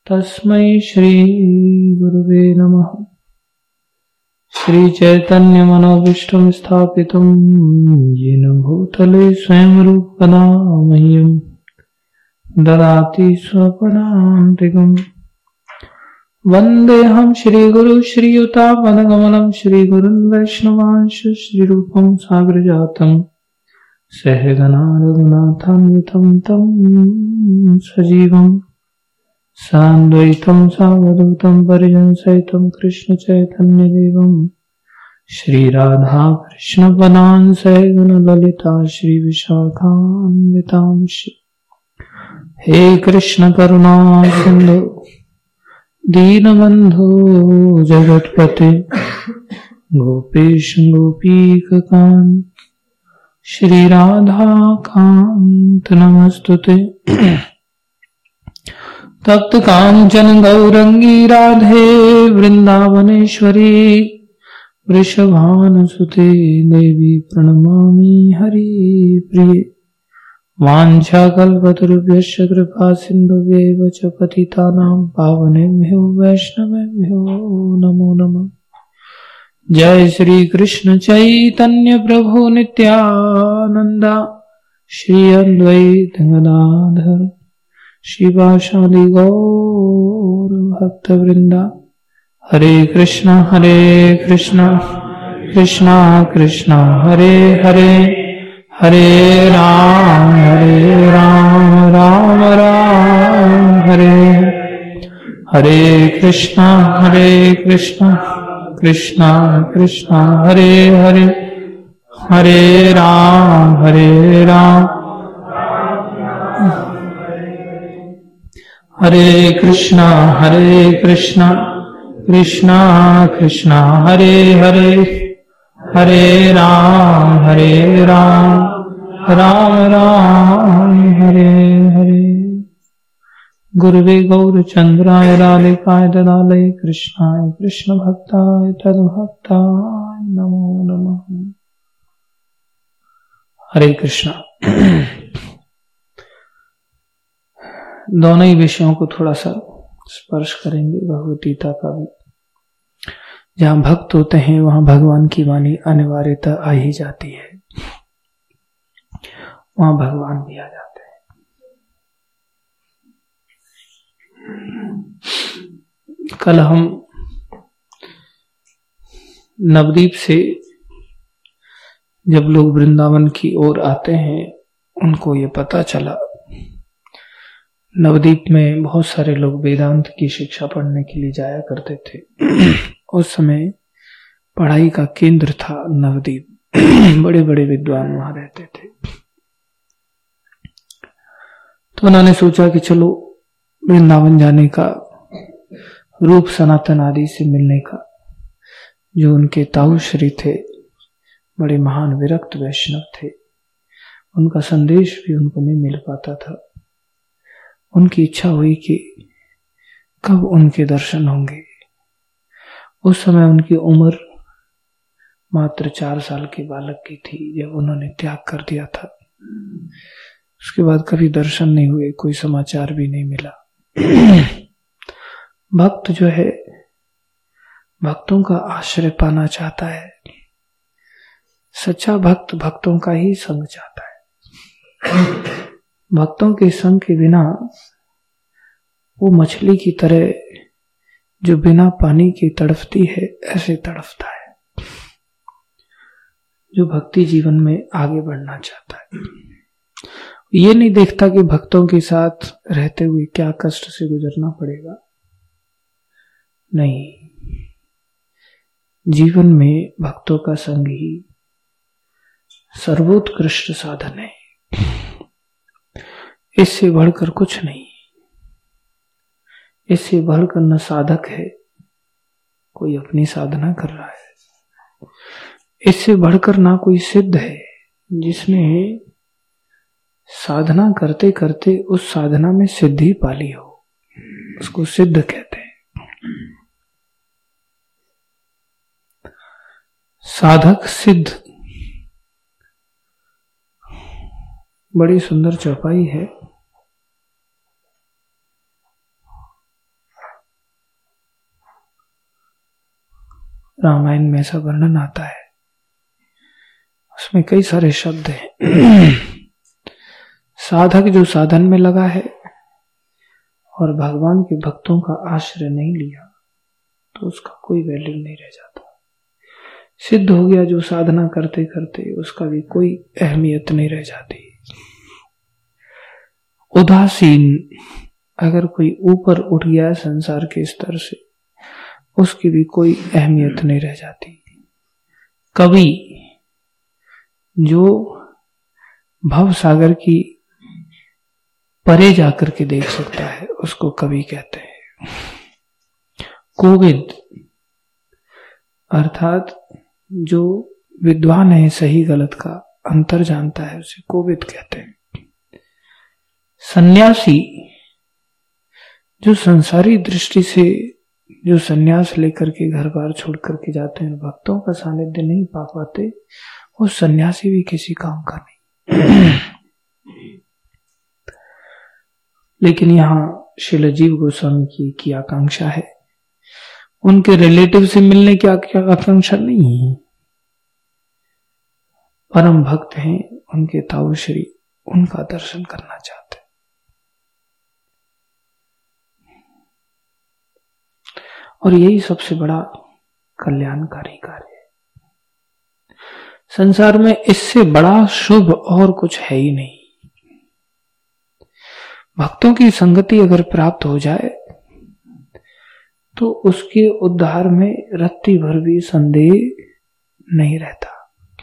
तस्मै श्री गुरुवे नमः। श्री चैतन्य मनोभीष्टं स्थापितं येन भूतले स्वयं रूपकदा मह्यं ददाति स्वपदान्तिकम्। वन्देऽहं श्रीगुरु श्रीयुतापदकमलं श्रीगुरुन् वैष्णवांश श्रीरूपं साग्रजातं सहगना रघुनाथान्वितं तं सजीवम् सान्द्वैतं सावधूतं परिजनसहितं कृष्ण चैतन्य देवं श्रीराधा कृष्ण पदान् सहगन ललिता श्री विशाखान्वितांश। हे कृष्ण करुणा सिंधु दीनबंधु जगतपते गोपेश गोपीकांत श्री राधा कांत नमस्तुते। तप्त कांचन गौरंगी राधे वृंदावनेश्वरी वृषभानुसुते देवी प्रणमामि हरिप्रिये। वाञ्छाकल्पतरुभ्यश्च कृपा सिन्धुभ्येव च पतितानां पावनेभ्यो वैष्णवेभ्यो नमो नमः। जय श्री कृष्ण चैतन्य प्रभु नित्यानंद श्री अद्वैत गदाधर शिवासादि गौर भक्त वृंदा। हरे कृष्णा कृष्णा कृष्णा हरे हरे हरे राम राम राम हरे हरे कृष्णा कृष्णा कृष्णा हरे हरे हरे राम हरे कृष्णा कृष्णा कृष्णा हरे हरे हरे राम राम राम हरे हरे। गुरुवे गौरचंद्राय राधिकाय ददालये कृष्णाय कृष्ण भक्ताय तद्भक्ताय नमो नमः। हरे कृष्णा। दोनों ही विषयों को थोड़ा सा स्पर्श करेंगे, भगवद गीता का भी। जहां भक्त होते हैं वहां भगवान की वाणी अनिवार्यता आ ही जाती है, वहां भगवान भी आ जाते हैं। कल हम नवद्वीप से जब लोग वृंदावन की ओर आते हैं उनको ये पता चला, नवद्वीप में बहुत सारे लोग वेदांत की शिक्षा पढ़ने के लिए जाया करते थे। उस समय पढ़ाई का केंद्र था नवद्वीप। बड़े बड़े विद्वान वहां रहते थे। तो उन्होंने सोचा कि चलो वृंदावन जाने का, रूप सनातन आदि से मिलने का। जो उनके ताऊ श्री थे, बड़े महान विरक्त वैष्णव थे, उनका संदेश भी उनको नहीं मिल पाता था। उनकी इच्छा हुई कि कब उनके दर्शन होंगे। उस समय उनकी उम्र मात्र 4 साल के बालक की थी जब उन्होंने त्याग कर दिया था। उसके बाद कभी दर्शन नहीं हुए, कोई समाचार भी नहीं मिला। भक्त जो है भक्तों का आश्रय पाना चाहता है। सच्चा भक्त भक्तों का ही संग चाहता है। भक्तों के संग के बिना वो मछली की तरह जो बिना पानी के तड़पती है, ऐसे तड़पता है। जो भक्ति जीवन में आगे बढ़ना चाहता है, ये नहीं देखता कि भक्तों के साथ रहते हुए क्या कष्ट से गुजरना पड़ेगा। नहीं, जीवन में भक्तों का संग ही सर्वोत्कृष्ट साधन है। इससे बढ़कर कुछ नहीं, इससे बढ़कर न साधक है, कोई अपनी साधना कर रहा है। इससे बढ़कर ना कोई सिद्ध है, जिसने साधना करते करते उस साधना में सिद्धि पाली हो, उसको सिद्ध कहते हैं। साधक सिद्ध, बड़ी सुंदर चौपाई है। रामायण में ऐसा वर्णन आता है, उसमें कई सारे शब्द हैं। साधक जो साधन में लगा है और भगवान के भक्तों का आश्रय नहीं लिया तो उसका कोई वैल्यू नहीं रह जाता। सिद्ध हो गया जो साधना करते करते, उसका भी कोई अहमियत नहीं रह जाती। उदासीन अगर कोई ऊपर उठ गया संसार के स्तर से, उसकी भी कोई अहमियत नहीं रह जाती। कवि जो भव सागर की परे जाकर के देख सकता है उसको कवि कहते हैं। कोविद अर्थात जो विद्वान है, सही गलत का अंतर जानता है, उसे कोविद कहते हैं। सन्यासी जो संसारी दृष्टि से जो सन्यास लेकर के घर बार छोड़ करके जाते हैं, भक्तों का सानिध्य नहीं पा पाते, वो सन्यासी भी किसी काम का नहीं। लेकिन यहाँ श्रील जीव गोस्वामी की आकांक्षा है, उनके रिलेटिव से मिलने की आकांक्षा नहीं है। परम भक्त हैं उनके ताऊ श्री, उनका दर्शन करना चाहते हैं। और यही सबसे बड़ा कल्याणकारी कार्य है। संसार में इससे बड़ा शुभ और कुछ है ही नहीं। भक्तों की संगति अगर प्राप्त हो जाए तो उसके उद्धार में रत्ती भर भी संदेह नहीं रहता।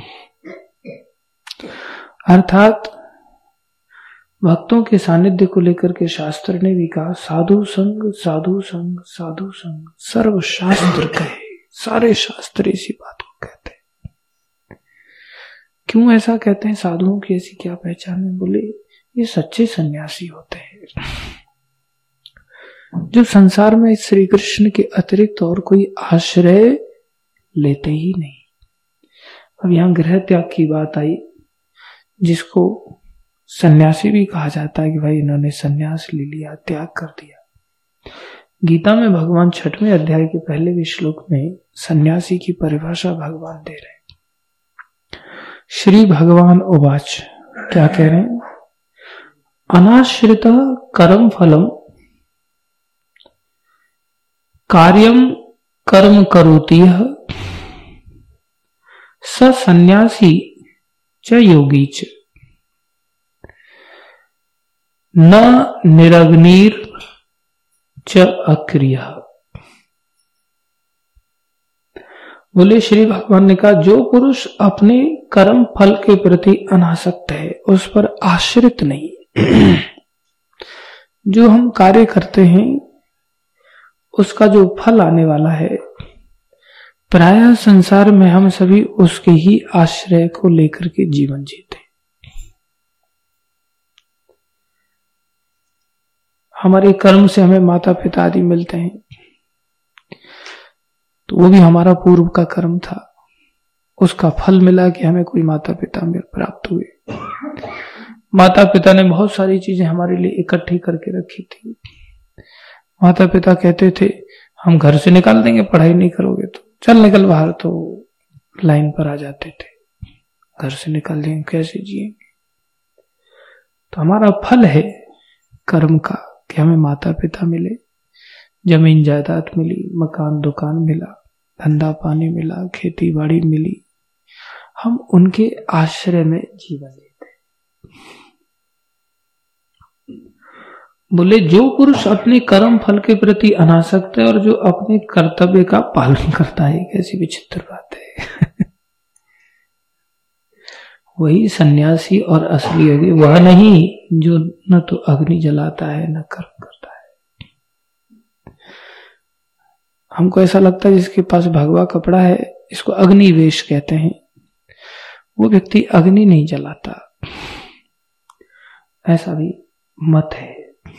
अर्थात भक्तों के सानिध्य को लेकर के शास्त्र ने भी कहा, साधु संग साधु संग साधु संग सर्व शास्त्र कहे। सारे शास्त्र इसी बात को कहते हैं। क्यों ऐसा कहते हैं? साधुओं की ऐसी क्या पहचान है? बोले ये सच्चे सन्यासी होते हैं जो संसार में श्री कृष्ण के अतिरिक्त और कोई आश्रय लेते ही नहीं। अब यहां गृह त्याग की बात आई, जिसको सन्यासी भी कहा जाता है कि भाई इन्होंने सन्यास ले लिया, त्याग कर दिया। गीता में भगवान 6वें अध्याय के पहले भी श्लोक में सन्यासी की परिभाषा भगवान दे रहे हैं। श्री भगवान उवाच, क्या कह रहे हैं? अनाश्रित कर्म फलम कार्यम कर्म करोति यः स सन्यासी च योगी च न निरग्निर च अक्रिय। बोले श्री भगवान ने कहा, जो पुरुष अपने कर्म फल के प्रति अनासक्त है, उस पर आश्रित नहीं, जो हम कार्य करते हैं उसका जो फल आने वाला है, प्रायः संसार में हम सभी उसके ही आश्रय को लेकर के जीवन जीते। हमारे कर्म से हमें माता पिता आदि मिलते हैं, तो वो भी हमारा पूर्व का कर्म था, उसका फल मिला कि हमें कोई माता पिता प्राप्त हुए। माता पिता ने बहुत सारी चीजें हमारे लिए इकट्ठी करके रखी थी। माता पिता कहते थे हम घर से निकाल देंगे, पढ़ाई नहीं करोगे तो चल निकल बाहर, तो लाइन पर आ जाते थे। घर से निकाल देंगे कैसे जिएंगे? तो हमारा फल है कर्म का कि हमें माता पिता मिले, जमीन जायदाद मिली, मकान दुकान मिला, धंधा पानी मिला, खेती बाड़ी मिली, हम उनके आश्रय में जीवन जीते। बोले जो पुरुष अपने कर्म फल के प्रति अनासक्त है और जो अपने कर्तव्य का पालन करता है, कैसी विचित्र बात है। वही सन्यासी और असली योगी, वह नहीं जो न तो अग्नि जलाता है न कर्म करता है। हमको ऐसा लगता है जिसके पास भगवा कपड़ा है, इसको अग्निवेश कहते हैं, वो व्यक्ति अग्नि नहीं जलाता, ऐसा भी मत है।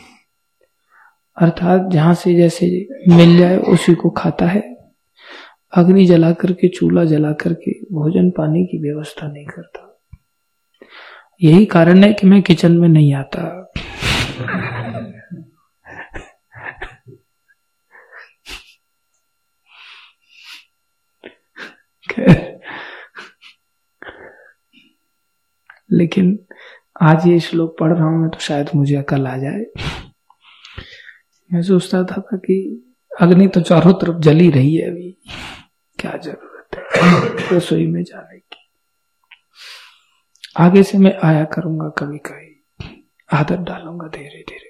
अर्थात जहां से जैसे मिल जाए उसी को खाता है, अग्नि जला करके, चूल्हा जला करके भोजन पानी की व्यवस्था नहीं करता। यही कारण है कि मैं किचन में नहीं आता। लेकिन आज ये श्लोक पढ़ रहा हूं मैं तो शायद मुझे अकल आ जाए। मैं सोचता था कि अग्नि तो चारों तरफ जली रही है, अभी क्या जरूरत है रसोई में जाने की। आगे से मैं आया करूंगा, कभी कभी आदत डालूंगा धीरे धीरे।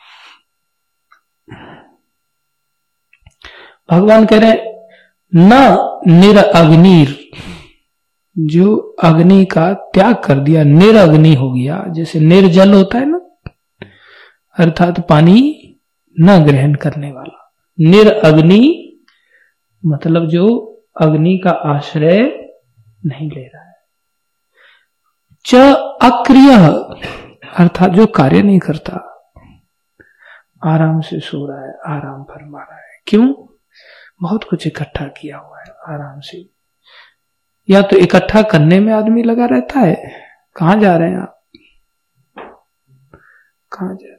भगवान कह रहे न निरअग्निर, जो अग्नि का त्याग कर दिया, निरअग्नि हो गया। जैसे निर्जल होता है ना, अर्थात पानी न ग्रहण करने वाला। निरअग्नि मतलब जो अग्नि का आश्रय नहीं ले रहा है। च अक्रिय अर्थात जो कार्य नहीं करता, आराम से सो रहा है, आराम फरमा रहा है। क्यों? बहुत कुछ इकट्ठा किया हुआ है, आराम से। या तो इकट्ठा करने में आदमी लगा रहता है। कहां जा रहे हैं आप? कहां जा रहे हैं?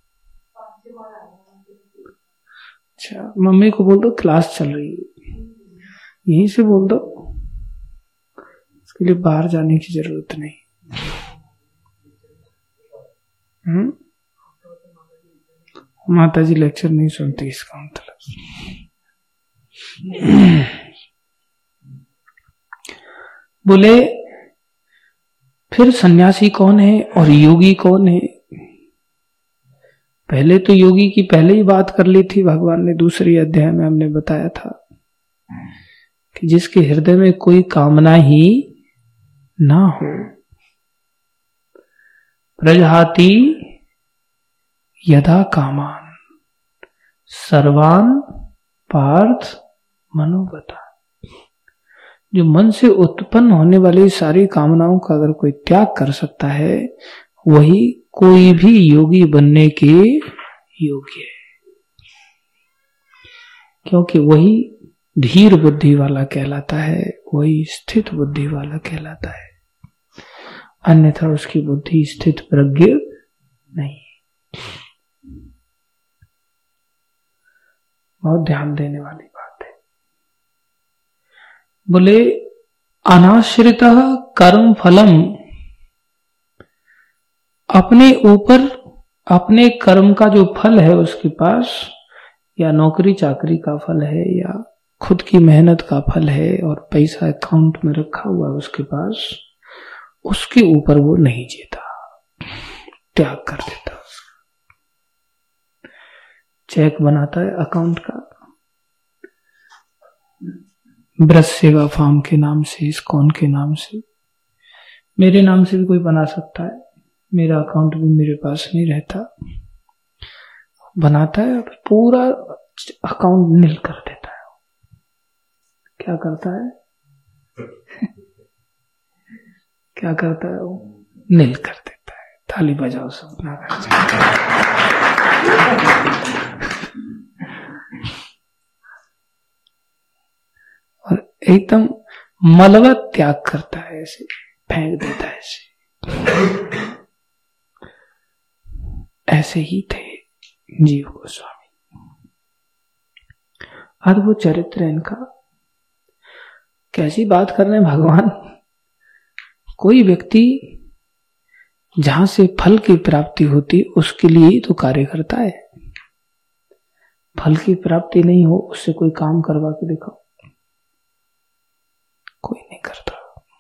अच्छा, मम्मी को बोल दो क्लास चल रही है, यहीं से बोल दो, इसके लिए बाहर जाने की जरूरत नहीं। माता जी लेक्चर नहीं सुनती, इसका मतलब। बोले फिर सन्यासी कौन है और योगी कौन है? पहले तो योगी की पहले ही बात कर ली थी भगवान ने, दूसरे अध्याय में हमने बताया था कि जिसके हृदय में कोई कामना ही ना हो। प्रजहाति यदा कामान सर्वान पार्थ मनोगता। जो मन से उत्पन्न होने वाली सारी कामनाओं का अगर कोई त्याग कर सकता है, वही कोई भी योगी बनने के योग्य है। क्योंकि वही धीर बुद्धि वाला कहलाता है, वही स्थित बुद्धि वाला कहलाता है। अन्यथा उसकी बुद्धि स्थित प्रज्ञ नहीं। बहुत ध्यान देने वाली बात है। बोले अनाश्रित कर्म फलम, अपने ऊपर अपने कर्म का जो फल है उसके पास, या नौकरी चाकरी का फल है, या खुद की मेहनत का फल है और पैसा अकाउंट में रखा हुआ है उसके पास, उसके ऊपर वो नहीं जीता, त्याग कर देता। चेक बनाता है अकाउंट का, ब्रज सेवा फार्म के नाम से, इस्कॉन के नाम से, मेरे नाम से भी कोई बना सकता है। मेरा अकाउंट भी मेरे पास नहीं रहता, बनाता है, पूरा अकाउंट नील कर देता है। क्या करता है? क्या करता है वो? नील कर देता है। ताली बजाओ सब। और एकदम मलबत त्याग करता है, ऐसे फेंक देता है ऐसे। ऐसे ही थे जीव गोस्वामी। अद्भुत चरित्र है इनका। कैसी बात कर रहे हैं भगवान। कोई व्यक्ति जहां से फल की प्राप्ति होती उसके लिए ही तो कार्य करता है। फल की प्राप्ति नहीं हो उससे कोई काम करवा के दिखाओ, कोई नहीं करता।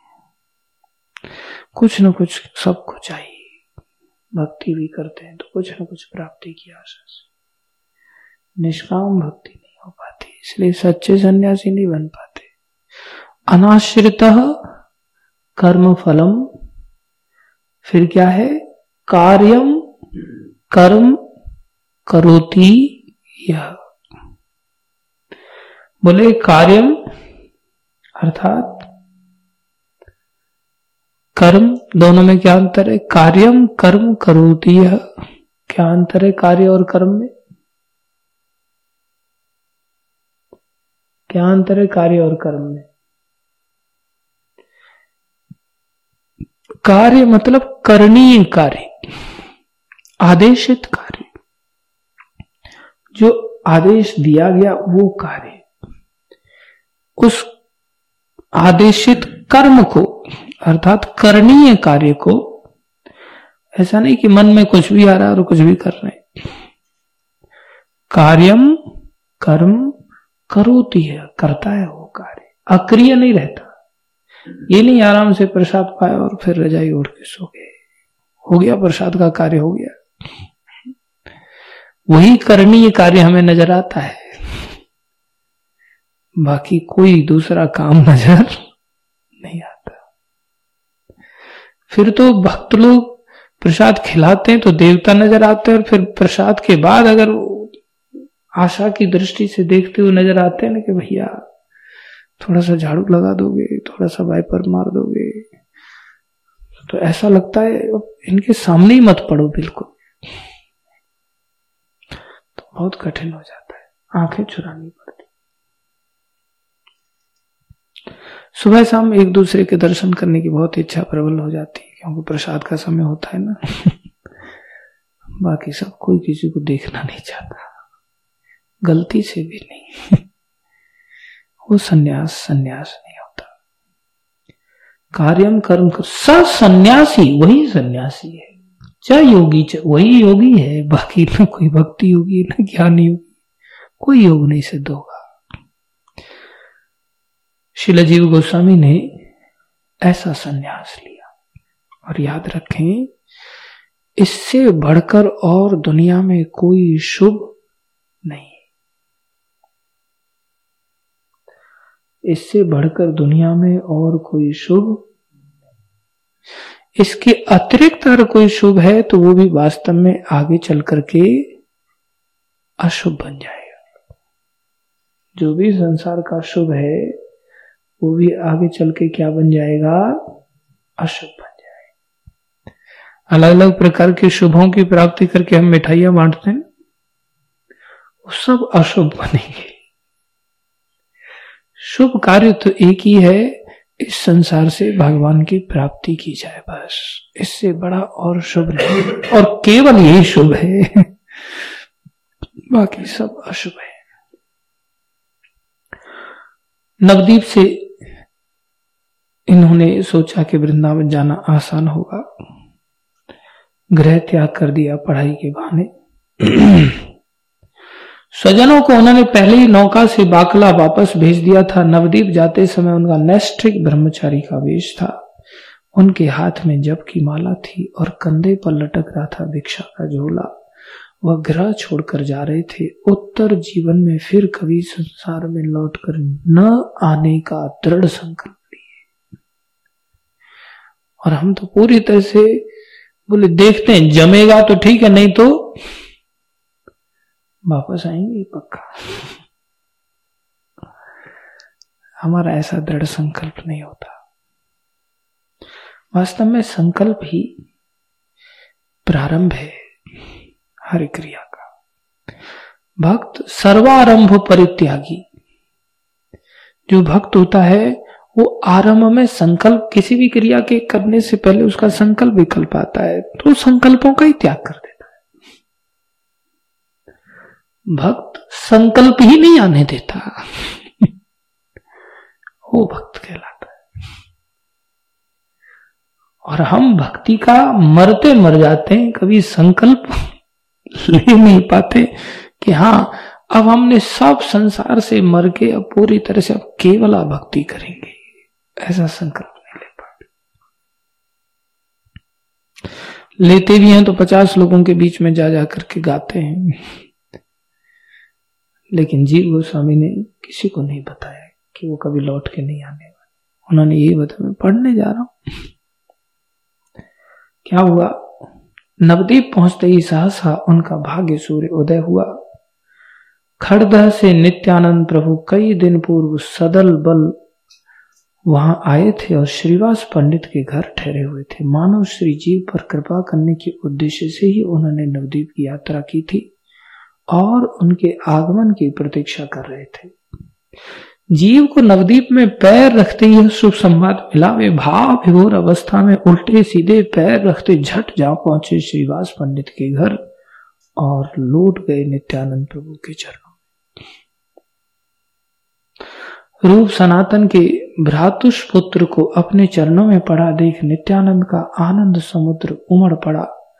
कुछ न कुछ सबको चाहिए। भक्ति भी करते हैं तो कुछ न कुछ प्राप्ति की आशा से। निष्काम भक्ति नहीं हो पाती, इसलिए सच्चे सन्यासी नहीं बन पाते। अनाश्रितः कर्म फलम, फिर क्या है? कार्यम कर्म करोति यह। बोले कार्यम अर्थात कर्म, दोनों में क्या अंतर है? कार्यम कर्म करोति यह। क्या अंतर है कार्य और कर्म में? क्या अंतर है कार्य और कर्म में? कार्य मतलब करणीय कार्य, आदेशित कार्य, जो आदेश दिया गया वो कार्य। उस आदेशित कर्म को अर्थात करणीय कार्य को ऐसा नहीं कि मन में कुछ भी आ रहा है और कुछ भी कर रहे हैं। कार्यम कर्म करोति है, करता है वो कार्य, अक्रिय नहीं रहता। ये नहीं आराम से प्रसाद पाया और फिर रजाई ओढ़ के सो गए, हो गया प्रसाद का कार्य हो गया। वही करणीय कार्य हमें नजर आता है, बाकी कोई दूसरा काम नजर नहीं आता। फिर तो भक्त लोग प्रसाद खिलाते हैं तो देवता नजर आते हैं, और फिर प्रसाद के बाद अगर आशा की दृष्टि से देखते हुए नजर आते हैं ना कि भैया थोड़ा सा झाड़ू लगा दोगे, थोड़ा सा वाइपर मार दोगे, तो ऐसा लगता है इनके सामने ही मत पड़ो बिल्कुल, तो बहुत कठिन हो जाता है, आंखें चुरानी पड़ती। सुबह शाम एक दूसरे के दर्शन करने की बहुत इच्छा प्रबल हो जाती है, क्योंकि प्रसाद का समय होता है ना। बाकी सब कोई किसी को देखना नहीं चाहता, गलती से भी नहीं। वो सन्यास नहीं होता। कार्यम कर्म कर सन्यासी वही सन्यासी है, चाहे योगी वही योगी है, बाकी ना कोई भक्ति योगी ना ज्ञान योगी, कोई योग नहीं सिद्ध होगा। श्रील जीव गोस्वामी ने ऐसा सन्यास लिया, और याद रखें इससे बढ़कर और दुनिया में कोई शुभ नहीं, इससे बढ़कर दुनिया में और कोई शुभ, इसके अतिरिक्त अगर कोई शुभ है तो वो भी वास्तव में आगे चल करके अशुभ बन जाएगा। जो भी संसार का शुभ है वो भी आगे चल के क्या बन जाएगा, अशुभ बन जाएगा। अलग अलग प्रकार के शुभों की प्राप्ति करके हम मिठाइयां बांटते हैं, वो सब अशुभ बनेंगे। शुभ कार्य तो एक ही है, इस संसार से भगवान की प्राप्ति की जाए, बस इससे बड़ा और शुभ नहीं, और केवल यही शुभ है, बाकी सब अशुभ है। नवदीप से इन्होंने सोचा कि वृंदावन जाना आसान होगा, गृह त्याग कर दिया पढ़ाई के बहाने। स्वजनों को उन्होंने पहले ही नौका से बाकला वापस भेज दिया था। नवदीप जाते समय उनका नैष्ठिक ब्रह्मचारी का वेश था, उनके हाथ में जप की माला थी और कंधे पर लटक रहा था भिक्षा का झोला। वह गृह छोड़कर जा रहे थे, उत्तर जीवन में फिर कभी संसार में लौटकर न आने का दृढ़ संकल्प लिए। और हम तो पूरी तरह से बोले देखते हैं, जमेगा तो ठीक है, नहीं तो वापस आएंगे पक्का। हमारा ऐसा दृढ़ संकल्प नहीं होता। वास्तव में संकल्प ही प्रारंभ है हर क्रिया का। भक्त सर्वारंभ परित्यागी, जो भक्त होता है वो आरंभ में संकल्प, किसी भी क्रिया के करने से पहले उसका संकल्प विकल्प आता है, तो संकल्पों का ही त्याग कर देता है। भक्त संकल्प ही नहीं आने देता, वो भक्त कहलाता है। और हम भक्ति का मरते मर जाते हैं, कभी संकल्प ले नहीं पाते कि हाँ अब हमने सब संसार से मर के अब पूरी तरह से अब केवल भक्ति करेंगे, ऐसा संकल्प नहीं ले पाते। लेते भी हैं तो 50 लोगों के बीच में जा जा करके गाते हैं, लेकिन जीव गोस्वामी ने किसी को नहीं बताया कि वो कभी लौट के नहीं आने वाले। उन्होंने ये बताया मैं पढ़ने जा रहा हूं। क्या हुआ, नवदीप पहुंचते ही सहसा उनका भाग्य सूर्य उदय हुआ। खड़दह से नित्यानंद प्रभु कई दिन पूर्व सदल बल वहां आए थे और श्रीवास पंडित के घर ठहरे हुए थे। मानव श्री जीव पर कृपा करने के उद्देश्य से ही उन्होंने नवदीप की यात्रा की थी और उनके आगमन की प्रतीक्षा कर रहे थे। जीव को नवदीप में पैर रखते ही शुभ संवाद मिला। वे भाव विभोर अवस्था में उल्टे सीधे पैर रखते झट जा पहुंचे श्रीवास पंडित के घर और लौट गए नित्यानंद प्रभु के चरणों। रूप सनातन के भ्रातुष पुत्र को अपने चरणों में पड़ा देख नित्यानंद का आनंद समुद्र उमड़ पड़ा।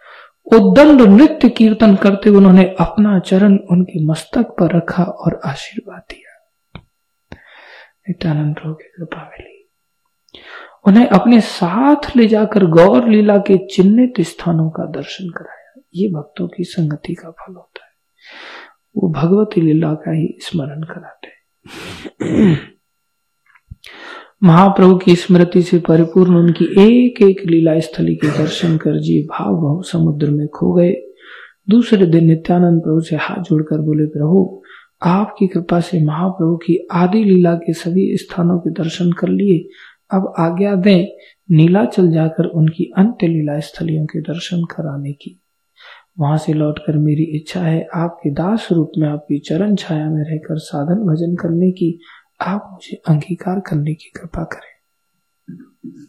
उद्दंड नृत्य कीर्तन करते उन्होंने अपना चरण उनके मस्तक पर रखा और आशीर्वाद दिया। नित्यानंद प्रभु की कृपा मिली। उन्हें अपने साथ ले जाकर गौर लीला के चिन्हित स्थानों का दर्शन कराया। ये भक्तों की संगति का फल होता है। वो भगवती लीला का ही स्मरण कराते हैं। महाप्रभु की स्मृति से परिपूर्ण उनकी एक एक लीला स्थली के दर्शन कर जीव भाव भाव समुद्र में खो गए। दूसरे दिन नित्यानंद प्रभु से हाथ जोड़कर बोले, प्रभु आपकी कृपा से महाप्रभु की आदि लीला के सभी स्थानों के दर्शन कर लिए, अब आज्ञा दें नीलाचल जाकर उनकी अंत्य लीला स्थलियों के दर्शन कराने की। वहां से लौटकर मेरी इच्छा है आपके दास रूप में आपकी चरण छाया में रहकर साधन भजन करने की, आप मुझे अंगीकार करने की कृपा करें।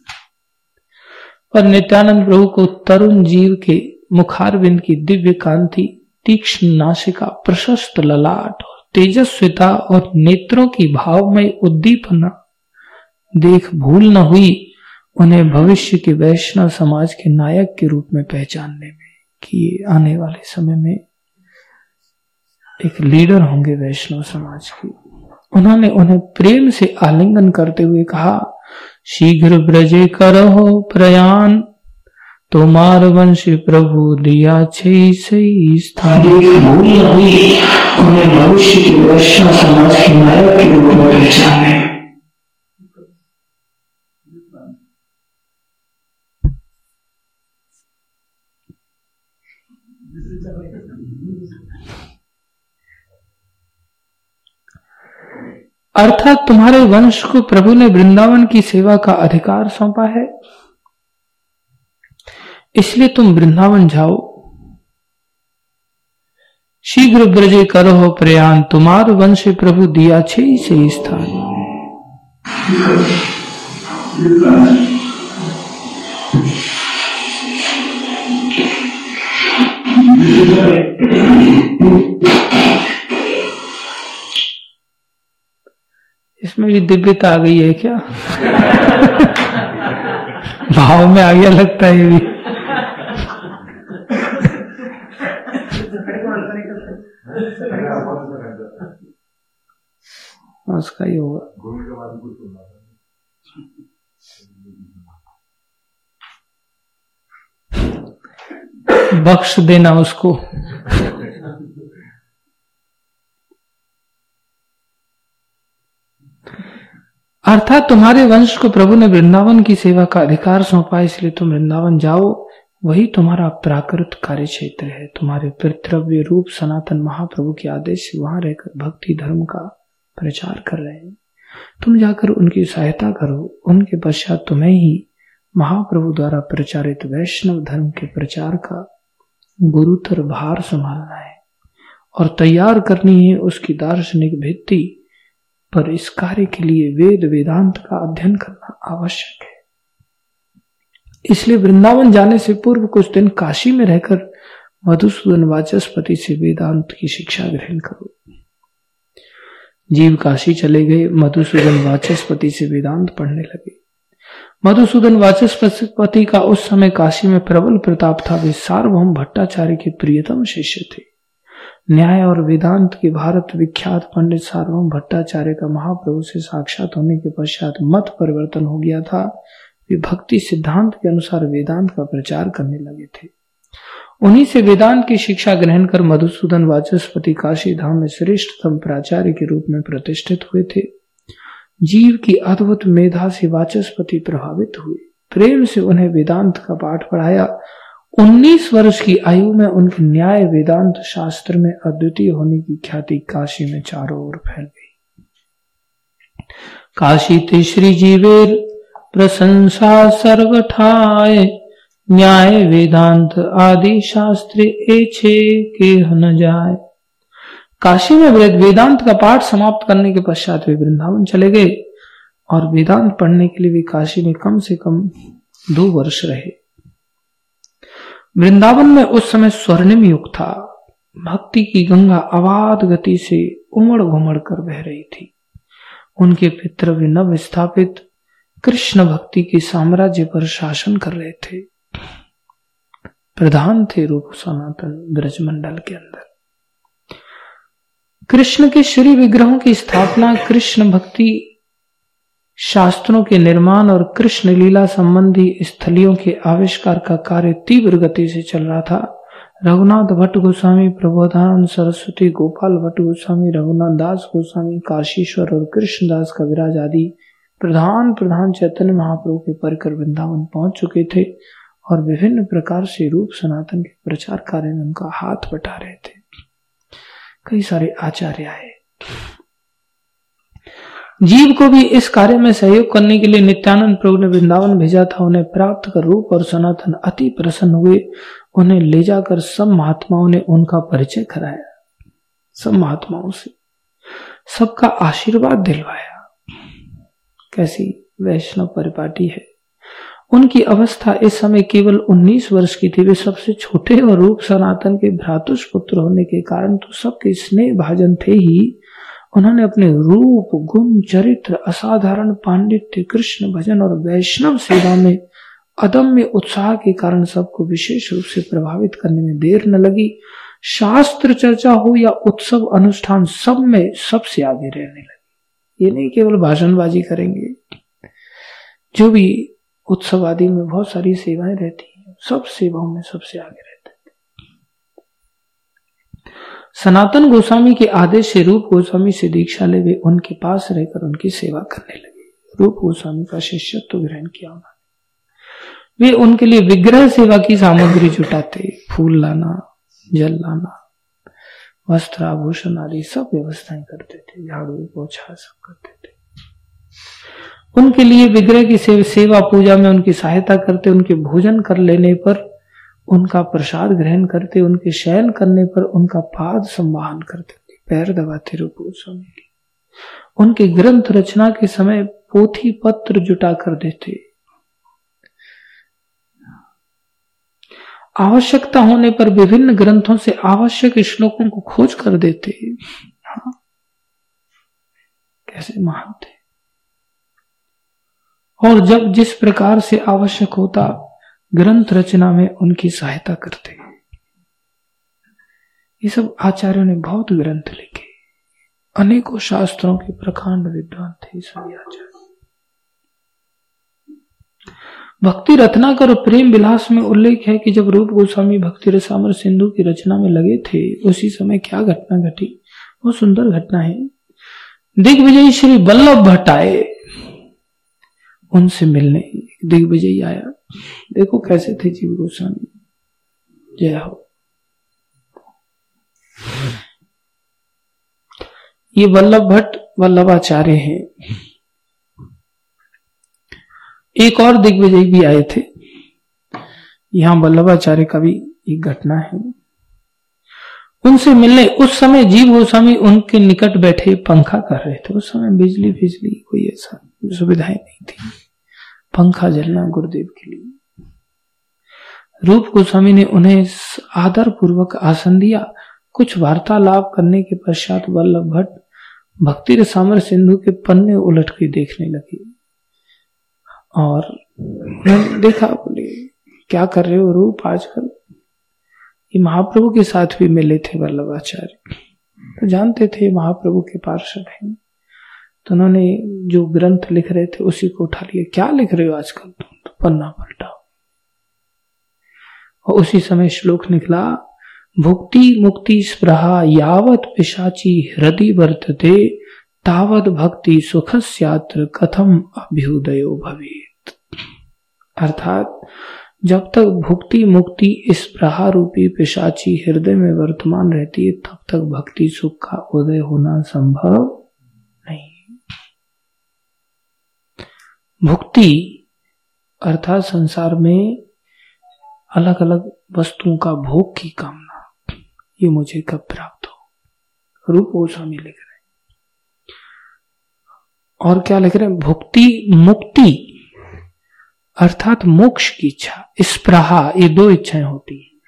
पर नित्यानंद प्रभु को तरुण जीव के मुखारविंद की दिव्य कांति, तीक्ष्ण नासिका, प्रशस्त ललाट और तेजस्विता और नेत्रों की भावमय उद्दीपना देख भूल न हुई उन्हें भविष्य के वैष्णव समाज के नायक के रूप में पहचानने में, कि आने वाले समय में एक लीडर होंगे वैष्णव समाज की। उन्होंने उन्हें प्रेम से आलिंगन करते हुए कहा, शीघ्र ब्रजे करहो प्रयाण, तुम्हार वंश प्रभु दिया छे सही स्थान। भूल न हुई उन्हें भविष्य के वैष्णव समाज के नायक के रूप में पहचाने। अर्थात तुम्हारे वंश को प्रभु ने वृंदावन की सेवा का अधिकार सौंपा है, इसलिए तुम वृंदावन जाओ। शीघ्र ब्रजे करो प्रयाण, तुम्हार वंश प्रभु दिया छे से स्थान। इसमें भी दिव्यता आ गई है क्या? भाव में आ गया लगता है ये भी। उसका ही होगा। बख्श देना उसको। अर्थात तुम्हारे वंश को प्रभु ने वृंदावन की सेवा का अधिकार सौंपा, इसलिए तुम वृंदावन जाओ। वही तुम्हारा प्राकृत कार्य क्षेत्र है। तुम्हारे पितृव्य रूप सनातन महाप्रभु के आदेश से वहां रहकर भक्ति धर्म का प्रचार कर रहे हैं। तुम जाकर उनकी सहायता करो। उनके पश्चात तुम्हें ही महाप्रभु द्वारा प्रचारित वैष्णव धर्म के प्रचार का गुरुतर भार संभालना है और तैयार करनी है उसकी दार्शनिक भित्ति। पर इस कार्य के लिए वेद वेदांत का अध्ययन करना आवश्यक है। इसलिए वृंदावन जाने से पूर्व कुछ दिन काशी में रहकर मधुसूदन वाचस्पति से वेदांत की शिक्षा ग्रहण करो। जीव काशी चले गए। मधुसूदन वाचस्पति से वेदांत पढ़ने लगे। मधुसूदन वाचस्पति का उस समय काशी में प्रबल प्रताप था। वे सार्वभौम भट्टाचार्य के प्रियतम शिष्य थे। न्याय और वेदांत के भारत विख्यात पंडित सार्वभौम भट्टाचार्य का महाप्रभु से साक्षात होने के पश्चात मत परिवर्तन हो गया था। वे भक्ति सिद्धांत के अनुसार वेदांत का प्रचार करने लगे थे। उन्हीं से वेदांत की शिक्षा ग्रहण कर मधुसूदन वाचस्पति काशी धाम में श्रेष्ठतम प्राचार्य के रूप में प्रतिष्ठित हुए थे। जीव की अद्भुत मेधा से वाचस्पति प्रभावित हुए। प्रेम से उन्हें वेदांत का पाठ पढ़ाया। 19 वर्ष की आयु में उनके न्याय वेदांत शास्त्र में अद्वितीय होने की ख्याति काशी में चारों ओर फैल गई। काशी ते श्री जीवेर प्रशंसा सर्वठाय, न्याय वेदांत आदि शास्त्र एछे के न जाए। काशी में वेदांत का पाठ समाप्त करने के पश्चात वे वृंदावन चले गए और वेदांत पढ़ने के लिए वे काशी में कम से कम 2 वर्ष रहे। वृंदावन में उस समय स्वर्णिम युग था। भक्ति की गंगा अबाध गति से उमड़ घुमड़ कर बह रही थी। उनके पितृव्य नव स्थापित कृष्ण भक्ति के साम्राज्य पर शासन कर रहे थे। प्रधान थे रूप सनातन ब्रजमंडल के अंदर। कृष्ण के श्री विग्रहों की स्थापना, कृष्ण भक्ति शास्त्रों के निर्माण और कृष्ण लीला संबंधी स्थलियों के आविष्कार का कार्य तीव्र गति से चल रहा था। रघुनाथ भट्ट गोस्वामी, प्रबोधानंद सरस्वती, गोपाल भट्ट गोस्वामी, रघुनाथ दास गोस्वामी, काशीश्वर और कृष्णदास कविराज आदि प्रधान चैतन्य महाप्रभु के परिकर वृंदावन पहुंच चुके थे और विभिन्न प्रकार से रूप सनातन के प्रचार कार्य में उनका हाथ बटा रहे थे। कई सारे आचार्य आए। जीव को भी इस कार्य में सहयोग करने के लिए नित्यानंद प्रभु ने वृंदावन भेजा था। उन्हें प्राप्त कर रूप और सनातन अति प्रसन्न हुए। उन्हें ले जाकर सब महात्माओं ने उनका परिचय कराया, सब महात्माओं से सबका आशीर्वाद दिलवाया। कैसी वैष्णव परिपाटी है। उनकी अवस्था इस समय केवल 19 वर्ष की थी। वे सबसे छोटे और रूप सनातन के भ्रातुष्पुत्र होने के कारण तो सबके स्नेह भाजन थे ही, उन्होंने अपने रूप, गुण, चरित्र, असाधारण पांडित्य, कृष्ण भजन और वैष्णव सेवा में अदम्य उत्साह के कारण सबको विशेष रूप से प्रभावित करने में देर न लगी। शास्त्र चर्चा हो या उत्सव अनुष्ठान, सब में सबसे आगे रहने लगे। ये नहीं केवल भाषणबाजी करेंगे, जो भी उत्सव आदि में बहुत सारी सेवाएं रहती हैं, सब सेवाओं में सबसे आगे रहते थे। सनातन गोस्वामी के आदेश से रूप गोस्वामी से दीक्षा ले वे उनके पास रहकर उनकी सेवा करने लगे। रूप गोस्वामी का शिष्यत्व ग्रहण किया उन्होंने। वे उनके लिए विग्रह सेवा की सामग्री जुटाते, फूल लाना, जल लाना, वस्त्र आभूषण आदि सब व्यवस्थाएं करते थे, झाड़ू पोछा सब करते थे। उनके लिए विग्रह की सेवा पूजा में उनकी सहायता करते, उनके भोजन कर लेने पर उनका प्रसाद ग्रहण करते, उनके शयन करने पर उनका पाद संवाहन करते, पैर दबाते रूप गोस्वामी के। उनके ग्रंथ रचना के समय पोथी पत्र जुटा कर देते। आवश्यकता होने पर विभिन्न ग्रंथों से आवश्यक श्लोकों को खोज कर देते। हाँ, कैसे महान थे। और जब जिस प्रकार से आवश्यक होता ग्रंथ रचना में उनकी सहायता करते। ये सब आचार्यों ने बहुत ग्रंथ लिखे, अनेकों शास्त्रों के प्रकांड विद्वान थे सभी आचार्य। भक्ति रत्नाकर और प्रेम विलास में उल्लेख है कि जब रूप गोस्वामी भक्ति रसामर सिंधु की रचना में लगे थे, उसी समय क्या घटना घटी। बहुत सुंदर घटना है। दिग्विजय श्री वल्लभ भट्ट आए उनसे मिलने। दिग्विजय आया, देखो कैसे थे जीव गोस्वामी। जय हो। ये वल्लभ भट्ट वल्लभाचार्य हैं। एक और दिग्विजय भी आए थे। यहां वल्लभाचार्य का भी एक घटना है। उनसे मिलने उस समय जीव गोस्वामी उनके निकट बैठे पंखा कर रहे थे। उस समय बिजली कोई ऐसा सुविधाएं नहीं थी, पंखा जलना गुरुदेव के लिए। रूप गोस्वामी ने उन्हें आदर पूर्वक आसन दिया। कुछ वार्तालाप करने के पश्चात वल्लभ भट्ट भक्ति रसामर सिंधु के पन्ने उलट के देखने लगे और मैंने देखा, बोले क्या कर रहे हो रूप आजकल। ये महाप्रभु के साथ भी मिले थे वल्लभाचार्य, तो जानते थे महाप्रभु के पार्षद हैं। तो उन्होंने जो ग्रंथ लिख रहे थे उसी को उठा लिया। क्या लिख रहे हो आजकल तुम, तो पन्ना पलटाओ। और उसी समय श्लोक निकला, भुक्ति मुक्ति स्पृहा यावत पिशाची हृदय वर्तते तावत भक्ति सुखस्यात्र कथम अभ्युदयो भवेत्। अर्थात जब तक भुक्ति मुक्ति स्पृहा रूपी पिशाची हृदय में वर्तमान रहती है, तब तक भक्ति सुख का उदय होना संभव नहीं। भुक्ति अर्थात संसार में अलग अलग वस्तुओं का भोग की कामना, ये मुझे कब प्राप्त हो। रूप गोस्वामी लिख रहे हैं। और क्या लिख रहे हैं, भुक्ति मुक्ति अर्थात मोक्ष की इच्छा, स्पृहा, ये दो इच्छाएं होती हैं।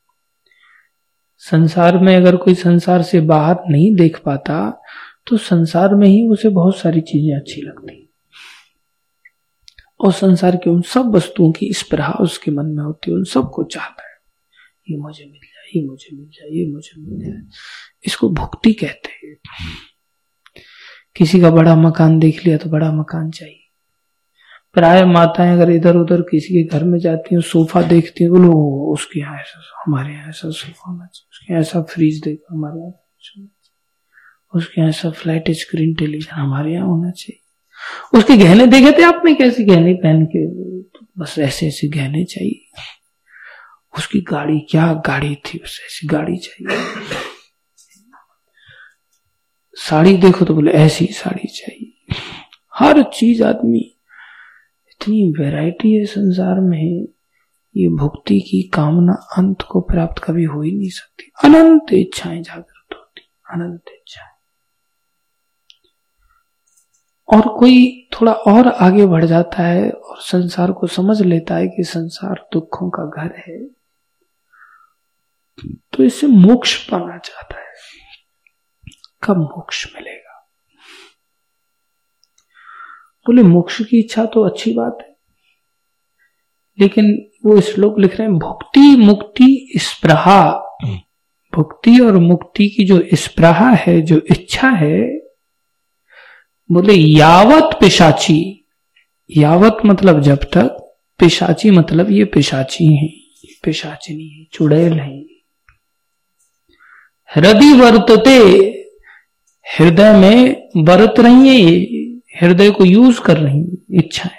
संसार में अगर कोई संसार से बाहर नहीं देख पाता तो संसार में ही उसे बहुत सारी चीजें अच्छी लगती, और संसार की उन सब वस्तुओं की स्पृहा उसके मन में होती है, उन सबको चाहता है। ये मुझे मिल जाए, ये मुझे मिल जाए, ये मुझे मिल जाए। इसको भुक्ति कहते हैं। किसी का बड़ा मकान देख लिया तो बड़ा मकान चाहिए। प्राय माताएं अगर इधर उधर किसी के घर में जाती हैं, सोफा देखती हैं, बोलो उसके यहाँ ऐसा, हमारे यहाँ ऐसा सोफा होना चाहिए, उसके यहाँ ऐसा फ्रिज देखो, हमारे यहाँ उसके यहाँ ऐसा फ्लैट स्क्रीन टेलीविजन, हमारे यहाँ होना चाहिए। उसके गहने देखे थे आपने, कैसे गहने पहन के, बस ऐसे ऐसे गहने चाहिए। उसकी गाड़ी, क्या गाड़ी थी, बस ऐसी गाड़ी चाहिए। साड़ी देखो तो बोले ऐसी साड़ी चाहिए। हर चीज आदमी, इतनी वैरायटी है संसार में। ये भुक्ति की कामना अंत को प्राप्त कभी हो ही नहीं सकती। अनंत इच्छाएं जागृत होती, अनंत इच्छाएं। और कोई थोड़ा और आगे बढ़ जाता है और संसार को समझ लेता है कि संसार दुखों का घर है, तो इससे मोक्ष पाना चाहता है। कब मोक्ष मिलेगा? बोले मोक्ष की इच्छा तो अच्छी बात है, लेकिन वो श्लोक लिख रहे हैं भुक्ति मुक्ति स्पृहा। भुक्ति और मुक्ति की जो स्पृहा है, जो इच्छा है, बोले यावत पिशाची। यावत मतलब जब तक, पिशाची मतलब ये पिशाची है, पिशाचिनी है, चुड़ैल है। हृदय वर्तते, हृदय में बरत रही है, हृदय को यूज कर रही है इच्छाएं।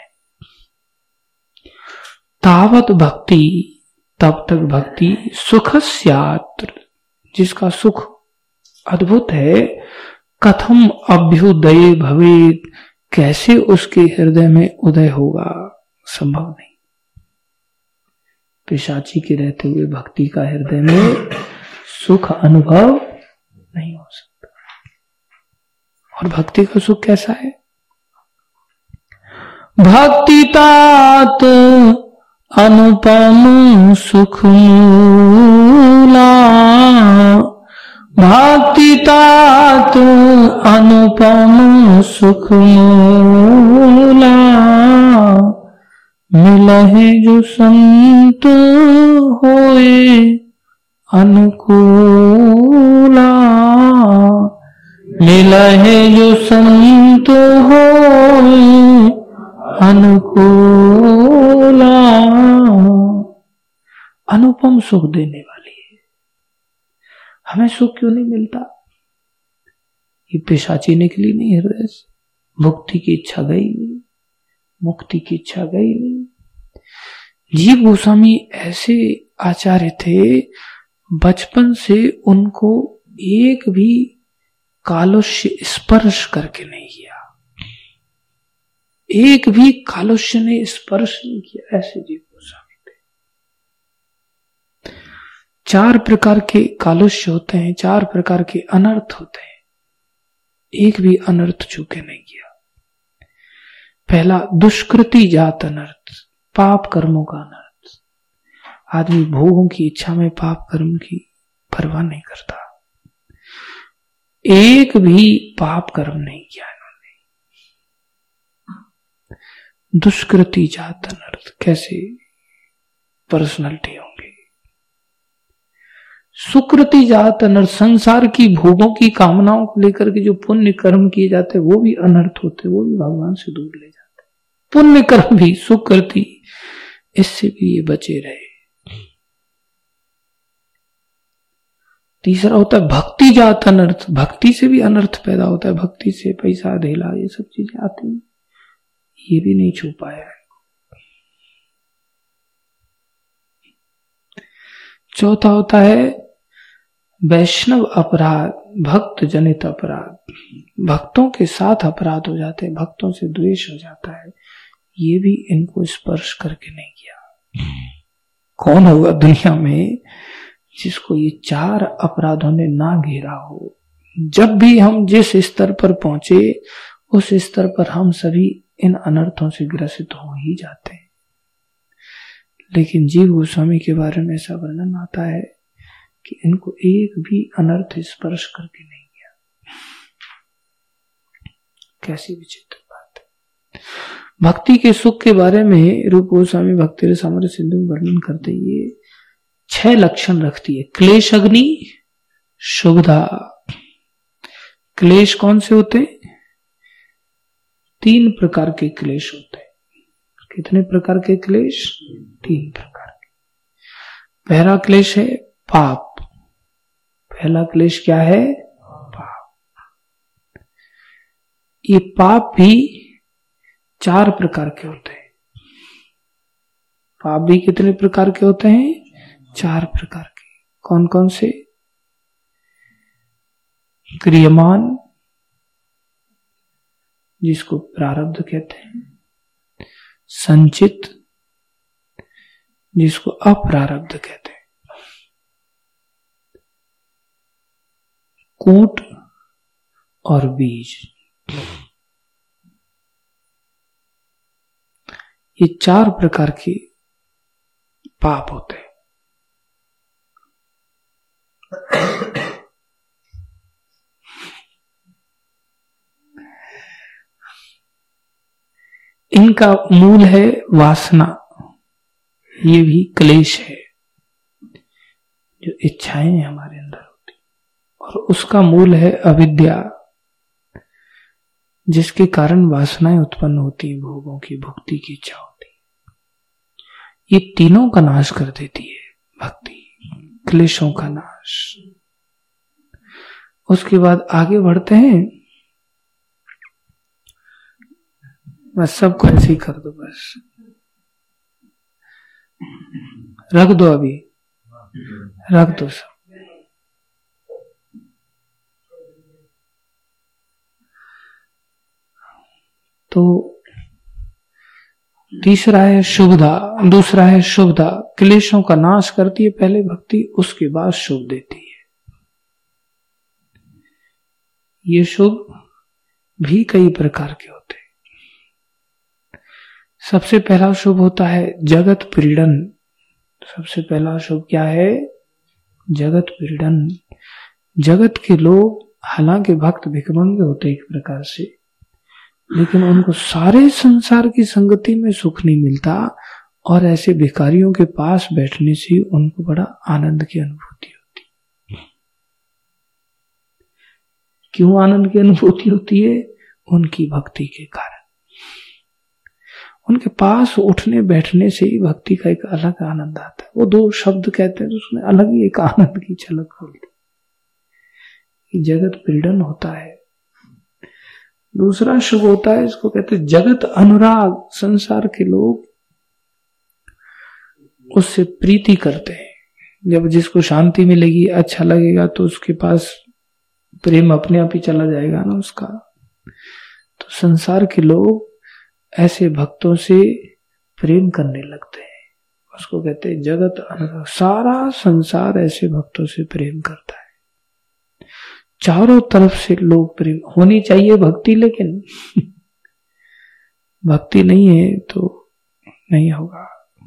तावत भक्ति, तब तक भक्ति सुखस्यात्, जिसका सुख अद्भुत है। कथम अभ्युदय भवेत्, कैसे उसके हृदय में उदय होगा, संभव नहीं। पिशाची के रहते हुए भक्ति का हृदय में सुख अनुभव नहीं हो सकता। और भक्ति का सुख कैसा है? भक्ति तात अनुपम सुख मूला। भक्ति तात अनुपम सुख मूला। मिलहे जो संत होए अनुकूला। मिलहे जो संत होए अनुकूला। अनुपम सुख देने वाली है। हमें सुख क्यों नहीं मिलता? ये पिशाची निकली नहीं हृदय से। मुक्ति की इच्छा गई नहीं, मुक्ति की इच्छा गई नहीं। जीव गोस्वामी ऐसे आचार्य थे, बचपन से उनको एक भी कालुष्य स्पर्श करके नहीं किया, एक भी कालुष्य ने स्पर्श नहीं किया। ऐसे जीव गोस्वामी थे। 4 प्रकार के कालुष्य होते हैं, 4 प्रकार के अनर्थ होते हैं, एक भी अनर्थ चूके नहीं किया। पहला दुष्कृति जात अनर्थ, पाप कर्मों का अनर्थ। आदमी भोगों की इच्छा में पाप कर्म की परवाह नहीं करता। एक भी पाप कर्म नहीं किया इन्होंने। दुष्कृति जात अनर्थ, कैसे पर्सनालिटी होंगे। सुकृति जात अनर्थ, संसार की भोगों की कामनाओं को लेकर के जो पुण्य कर्म किए जाते हैं वो भी अनर्थ होते, वो भी भगवान से दूर ले जाते। पुण्य कर्म भी, सुकृति, इससे भी ये बचे रहे। तीसरा होता है भक्ति जात अनर्थ, भक्ति से भी अनर्थ पैदा होता है। भक्ति से पैसा ढेला ये सब चीजें आती हैं, ये भी नहीं छू पाया है। चौथा होता है वैष्णव अपराध, भक्त जनित अपराध। भक्तों के साथ अपराध हो जाते हैं, भक्तों से द्वेष हो जाता है, ये भी इनको स्पर्श करके नहीं किया। कौन होगा दुनिया में जिसको ये 4 अपराधों ने ना घेरा हो? जब भी हम जिस स्तर पर पहुंचे उस स्तर पर हम सभी इन अनर्थों से ग्रसित हो ही जाते हैं। लेकिन जीव गोस्वामी के बारे में ऐसा वर्णन आता है कि इनको एक भी अनर्थ स्पर्श करके नहीं किया। कैसी विचित्र बात है। भक्ति के सुख के बारे में रूप गोस्वामी भक्ति रसामृत सिंधु में वर्णन करते, ये 6 लक्षण रखती है। क्लेश अग्नि, शुभदा। क्लेश कौन से होते हैं? 3 प्रकार के क्लेश होते हैं। कितने प्रकार के क्लेश? 3 प्रकार के। पहला क्लेश है पाप। पहला क्लेश क्या है? पाप। ये पाप भी 4 प्रकार के होते हैं। पाप भी कितने प्रकार के होते हैं? 4 प्रकार के। कौन कौन से? क्रियमान, जिसको प्रारब्ध कहते हैं, संचित, जिसको अप्रारब्ध कहते हैं, कूट और बीज। ये 4 प्रकार के पाप होते हैं। इनका मूल है वासना। ये भी क्लेश है, जो इच्छाएं हमारे अंदर होती, और उसका मूल है अविद्या, जिसके कारण वासनाएं उत्पन्न होती, भोगों की, भुक्ति की इच्छा होती। ये तीनों का नाश कर देती है भक्ति, क्लेशों का नाश। उसके बाद आगे बढ़ते हैं। बस सबको ऐसे ही कर दो, बस रख दो, अभी रख दो सब। तो तीसरा है शुभदा, दूसरा है शुभदा। क्लेशों का नाश करती है पहले भक्ति, उसके बाद शुभ देती है। ये शुभ भी कई प्रकार के होते हैं। सबसे पहला शुभ होता है जगत पीड़न। सबसे पहला शुभ क्या है? जगत पीड़न। जगत के लोग हालांकि भक्त भिखमंगे होते एक प्रकार से, लेकिन उनको सारे संसार की संगति में सुख नहीं मिलता, और ऐसे भिखारियों के पास बैठने से उनको बड़ा आनंद की अनुभूति होती। क्यों आनंद की अनुभूति होती है? उनकी भक्ति के कारण। उनके पास उठने बैठने से ही भक्ति का एक अलग आनंद आता है। वो 2 शब्द कहते हैं तो उसमें अलग ही एक आनंद की झलक होती है। जगत पीड़न होता है। दूसरा शुभ होता है, इसको कहते हैं जगत अनुराग। संसार के लोग उससे प्रीति करते हैं। जब जिसको शांति मिलेगी, अच्छा लगेगा, तो उसके पास प्रेम अपने आप ही चला जाएगा ना उसका। तो संसार के लोग ऐसे भक्तों से प्रेम करने लगते हैं। उसको कहते हैं जगत अनुराग। सारा संसार ऐसे भक्तों से प्रेम करता है। चारों तरफ से लोग प्रेम। होनी चाहिए भक्ति, लेकिन भक्ति नहीं है तो नहीं होगा।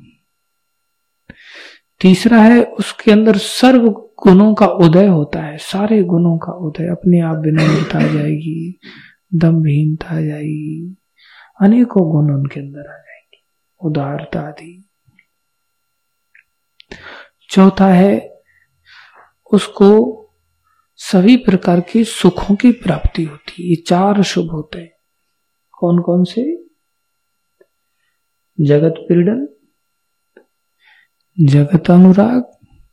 तीसरा है, उसके अंदर सर्व गुणों का उदय होता है। सारे गुणों का उदय, अपने आप विनम्रता आ जाएगी, दम्भहीनता आ जाएगी, अनेकों गुण उनके अंदर आ जाएंगे, उदारता आदि। चौथा है, उसको सभी प्रकार के सुखों की प्राप्ति होती है। ये 4 शुभ होते हैं। कौन कौन से? जगत पीड़न, जगत अनुराग,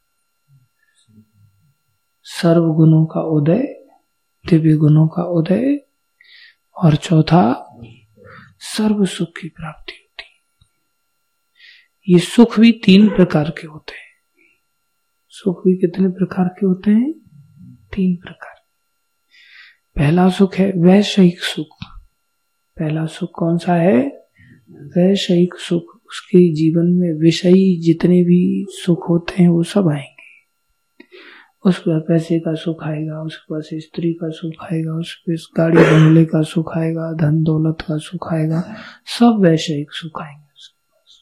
सर्व गुणों का उदय, दिव्य गुणों का उदय, और चौथा सर्व सुख की प्राप्ति होती है। ये सुख भी 3 प्रकार के होते हैं। सुख भी कितने प्रकार के होते हैं? 3 प्रकार। पहला सुख है वैषयिक सुख। पहला सुख कौन सा है? वैषयिक सुख। उसके जीवन में विषयी जितने भी सुख होते हैं वो सब आएंगे। उसके पैसे का सुख आएगा, उसके पास स्त्री का सुख आएगा, उसके गाड़ी बंगले का सुख आएगा, धन दौलत का सुख आएगा, सब वैषयिक सुख आएंगे उसके पास।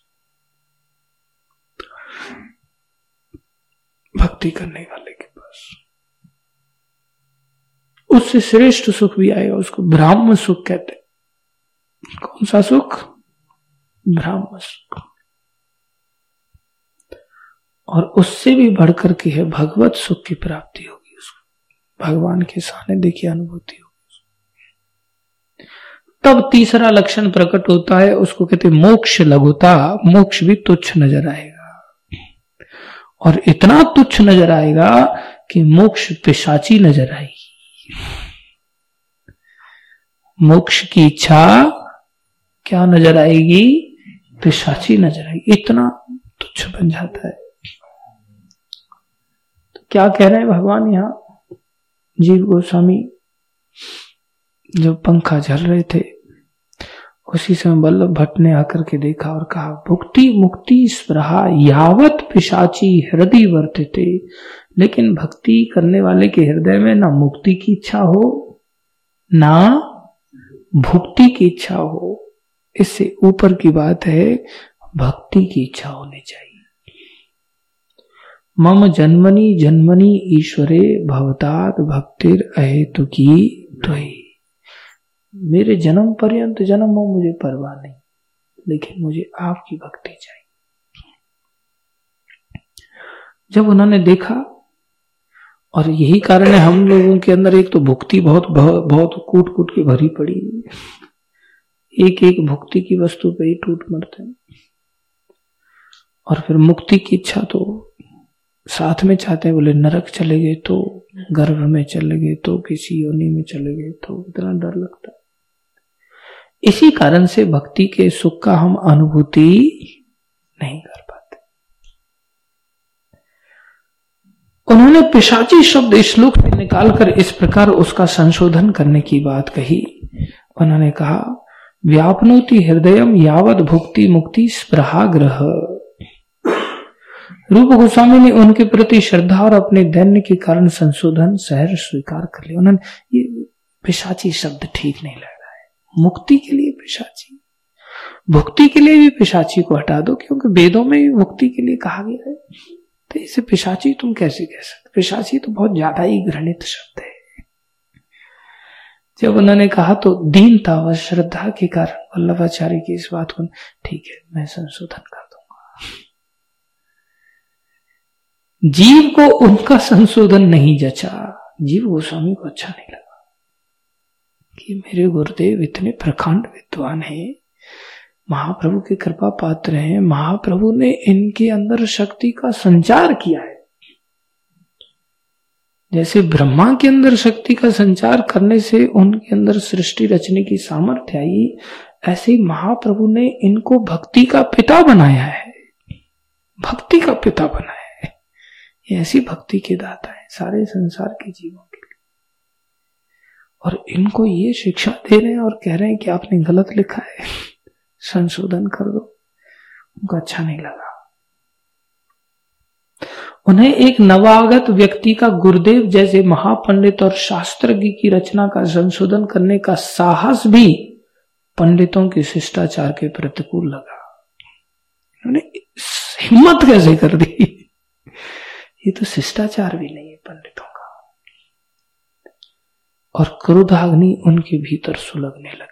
भक्ति करने वाले के पास उससे श्रेष्ठ सुख भी आएगा। उसको ब्राह्म सुख कहते हैं। कौन सा सुख? ब्राह्म सुख। और उससे भी बढ़कर के है भगवत सुख की प्राप्ति होगी उसको, भगवान के सानिध्य की अनुभूति होगी। तब तीसरा लक्षण प्रकट होता है, उसको कहते मोक्ष लघुता। मोक्ष भी तुच्छ नजर आएगा, और इतना तुच्छ नजर आएगा कि मोक्ष पिशाची नजर आएगी। मोक्ष की इच्छा क्या नजर आएगी? पिशाची नजर आएगी, इतना तुच्छ बन जाता है। तो क्या कह रहे हैं भगवान यहां? जीव गोस्वामी जब पंखा झल रहे थे, उसी समय वल्लभ भट्ट ने आकर के देखा और कहा, भुक्ति मुक्ति स्पृहा यावत पिशाची हृदय वर्तते। लेकिन भक्ति करने वाले के हृदय में ना मुक्ति की इच्छा हो, ना भुक्ति की इच्छा हो। इससे ऊपर की बात है, भक्ति की इच्छा होनी चाहिए। मम जन्मनि जन्मनि ईश्वरे भवतात भक्तिर अहेतुकी त्वयि। मेरे जन्म पर्यंत जन्म हो मुझे परवाह नहीं, लेकिन मुझे आपकी भक्ति चाहिए। जब उन्होंने देखा, और यही कारण है हम लोगों के अंदर एक तो भुक्ति बहुत बहुत कूट कूट के भरी पड़ी, एक एक भुक्ति की वस्तु पे ही टूट मरते हैं। और फिर मुक्ति की इच्छा तो साथ में चाहते हैं, बोले नरक चले गए तो, गर्भ में चले गए तो, किसी योनि में चले गए तो, इतना डर लगता है। इसी कारण से भक्ति के सुख का हम अनुभूति नहीं कर पाते। उन्होंने पिशाची शब्द श्लोक से निकालकर इस प्रकार उसका संशोधन करने की बात कही। उन्होंने कहा, व्यापनोति हृदयम यावत भुक्ति मुक्ति स्पृहाग्रह। रूप गोस्वामी ने उनके प्रति श्रद्धा और अपने दैन्य के कारण संशोधन सहर्ष स्वीकार कर लिया। उन्होंने ये पिशाची शब्द ठीक नहीं लग रहा है, मुक्ति के लिए पिशाची, भुक्ति के लिए भी पिशाची को हटा दो, क्योंकि वेदों में भी मुक्ति के लिए कहा गया है। तो इसे पिशाची तुम कैसे कह सकते? पिशाची तो बहुत ज्यादा ही घृणित शब्द है। जब उन्होंने कहा तो दीनता व श्रद्धा के कारण वल्लभाचार्य की इस बात को, ठीक है मैं संशोधन कर दूंगा। जीव को उनका संशोधन नहीं जचा। जीव गोस्वामी को अच्छा नहीं लगा कि मेरे गुरुदेव इतने प्रखंड विद्वान हैं, महाप्रभु की कृपा पात्र हैं, महाप्रभु ने इनके अंदर शक्ति का संचार किया है। जैसे ब्रह्मा के अंदर शक्ति का संचार करने से उनके अंदर सृष्टि रचने की सामर्थ्य आई, ऐसे ही महाप्रभु ने इनको भक्ति का पिता बनाया है, भक्ति का पिता बनाया है। ये ऐसी भक्ति के दाता है सारे संसार के जीवों के लिए, और इनको ये शिक्षा दे रहे हैं और कह रहे हैं कि आपने गलत लिखा है, संशोधन कर दो। उनको अच्छा नहीं लगा। उन्हें एक नवागत व्यक्ति का गुरुदेव जैसे महापंडित और शास्त्रज्ञ की रचना का संशोधन करने का साहस भी पंडितों के शिष्टाचार के प्रतिकूल लगा। उन्होंने हिम्मत कैसे कर दी? ये तो शिष्टाचार भी नहीं है पंडितों का। और क्रोधाग्नि उनके भीतर सुलगने लगी।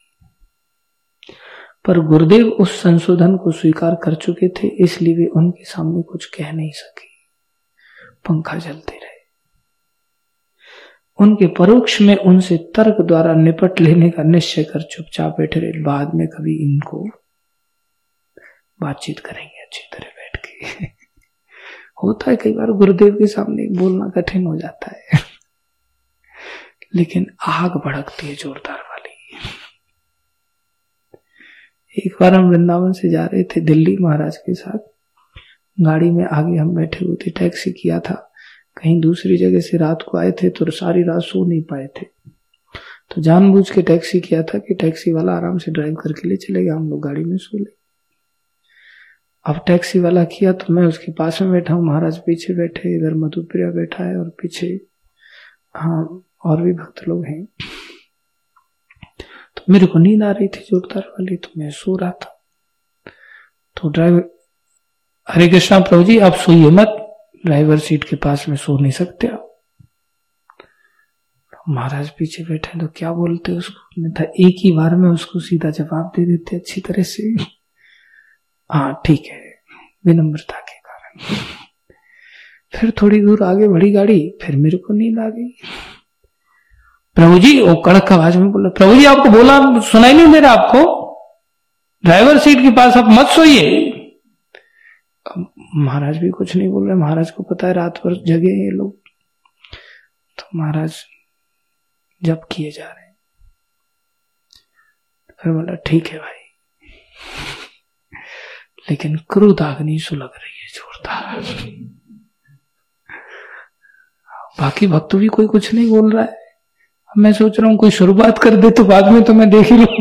पर गुरुदेव उस संशोधन को स्वीकार कर चुके थे, इसलिए वे उनके सामने कुछ कह नहीं सके, पंखा जलते रहे। उनके परोक्ष में उनसे तर्क द्वारा निपट लेने का निश्चय कर चुपचाप बैठे रहे। बाद में कभी इनको बातचीत करेंगे अच्छी तरह बैठ के। होता है कई बार गुरुदेव के सामने बोलना कठिन हो जाता है, लेकिन आग भड़कती है जोरदार वाली। एक बार हम वृंदावन से जा रहे थे दिल्ली महाराज के साथ, गाड़ी में आगे हम बैठे हुए थे, टैक्सी किया था, कहीं दूसरी जगह से रात को आए थे तो सारी रात सो नहीं पाए थे, तो जानबूझ के टैक्सी किया था कि टैक्सी वाला आराम से ड्राइव करके ले चलेगा, हम लोग गाड़ी में सो ले। अब टैक्सी वाला किया तो मैं उसके पास में बैठा हूँ, महाराज पीछे बैठे, इधर मधुप्रिया बैठा है और पीछे हाँ और भी भक्त लोग हैं। तो मेरे को नींद आ रही थी जोरदार वाली, तो मैं सो रहा था। तो ड्राइवर, हरे कृष्णा प्रभु जी आप सोइए मत, ड्राइवर सीट के पास में सो नहीं सकते आप। महाराज पीछे बैठे तो क्या बोलते उसको, मैं था एक ही बार में उसको सीधा जवाब दे देते अच्छी तरह से, हाँ ठीक है, विनम्रता के कारण। फिर थोड़ी दूर आगे बढ़ी गाड़ी, फिर मेरे को नींद आ गई। प्रभु जी, वो कड़क आवाज में बोला, प्रभु जी आपको बोला, सुनाई नहीं दे रहा आपको? ड्राइवर सीट के पास आप मत सोइए। महाराज भी कुछ नहीं बोल रहे, महाराज को पता है रात भर जगे ये लोग, तो महाराज जप किए जा रहे हैं। फिर बोला ठीक है भाई, लेकिन क्रोध अग्नि सुलग रही है जोरदार। बाकी भक्त भी कोई कुछ नहीं बोल रहा है। मैं सोच रहा हूं कोई शुरुआत कर दे तो बाद में तो मैं देख ही लूं।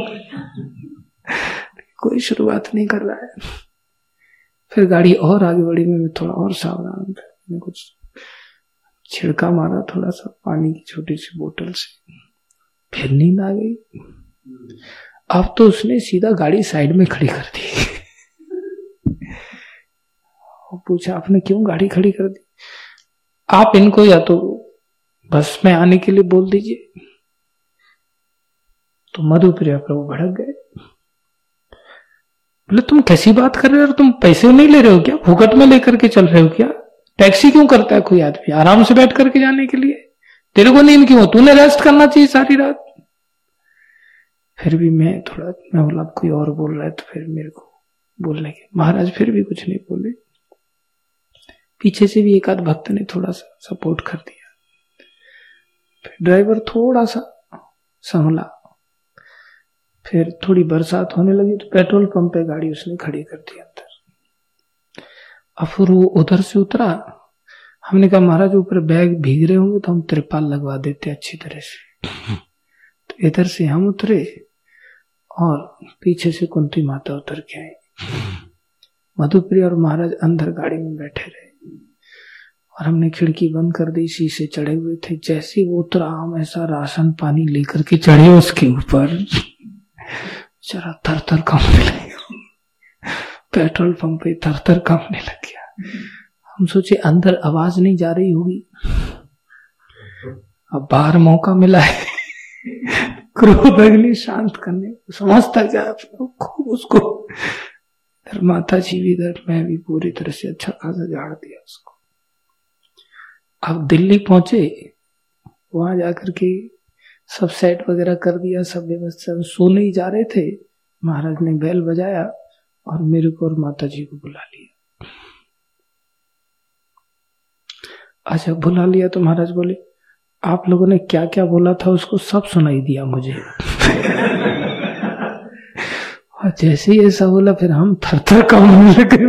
कोई शुरुआत नहीं कर रहा है। फिर गाड़ी और आगे बढ़ी, मैं थोड़ा और सावधान, मैंने कुछ छिड़का मारा थोड़ा सा पानी की छोटी सी बोतल से, फिर नींद आ गई। अब तो उसने सीधा गाड़ी साइड में खड़ी कर दी। पूछा आपने क्यों गाड़ी खड़ी कर दी? आप इनको या तो बस में आने के लिए बोल दीजिए। तो मधुप्रिया प्रभु भड़क गए, बोले तुम कैसी बात कर रहे हो? तुम पैसे नहीं ले रहे हो क्या? फुकट में लेकर के चल रहे हो क्या? टैक्सी क्यों करता है कोई आदमी आराम से बैठ करके जाने के लिए? तेरे को नींद क्यों? तूने रेस्ट करना चाहिए सारी रात। फिर भी मैं बोला कोई और बोल रहा है, तो फिर मेरे को बोलने के, महाराज फिर भी कुछ नहीं बोले। पीछे से भी एक आध भक्त ने थोड़ा सा सपोर्ट कर दिया। फिर ड्राइवर थोड़ा सा संभला। फिर थोड़ी बरसात होने लगी तो पेट्रोल पंप पे गाड़ी उसने खड़ी कर दी अंदर। अब फिर वो उधर से उतरा। हमने कहा महाराज ऊपर बैग भीग रहे होंगे तो हम त्रिपाल लगवा देते अच्छी तरह से। तो इधर से हम उतरे और पीछे से कुंती माता उतर के आई। मधुप्रिया और महाराज अंदर गाड़ी में बैठे रहे और हमने खिड़की बंद कर दी, शीशे चढ़े हुए थे। जैसे वो उतरा हम ऐसा राशन पानी लेकर के चढ़े उसके ऊपर, जरा थर थर कांपने लगा। पेट्रोल पंप पे थर थर कांपने लग गया। हम सोचे अंदर आवाज नहीं जा रही होगी, अब बाहर मौका मिला है क्रोध अग्नि शांत करने। समझता क्या खूब उसको, इधर माता जी भी, इधर मैं भी पूरी तरह से अच्छा खासा झाड़ दिया उसको। अब दिल्ली पहुंचे, वहां जाकर के सब सेट वगैरह कर दिया, सब व्यवस्था। सोने ही जा रहे थे, महाराज ने बेल बजाया और मेरे को और माता जी को बुला लिया। अच्छा बुला लिया तो महाराज बोले आप लोगों ने क्या क्या बोला था उसको सब सुनाई दिया मुझे। और जैसे ही ऐसा बोला फिर हम थर थर कांपने लगे।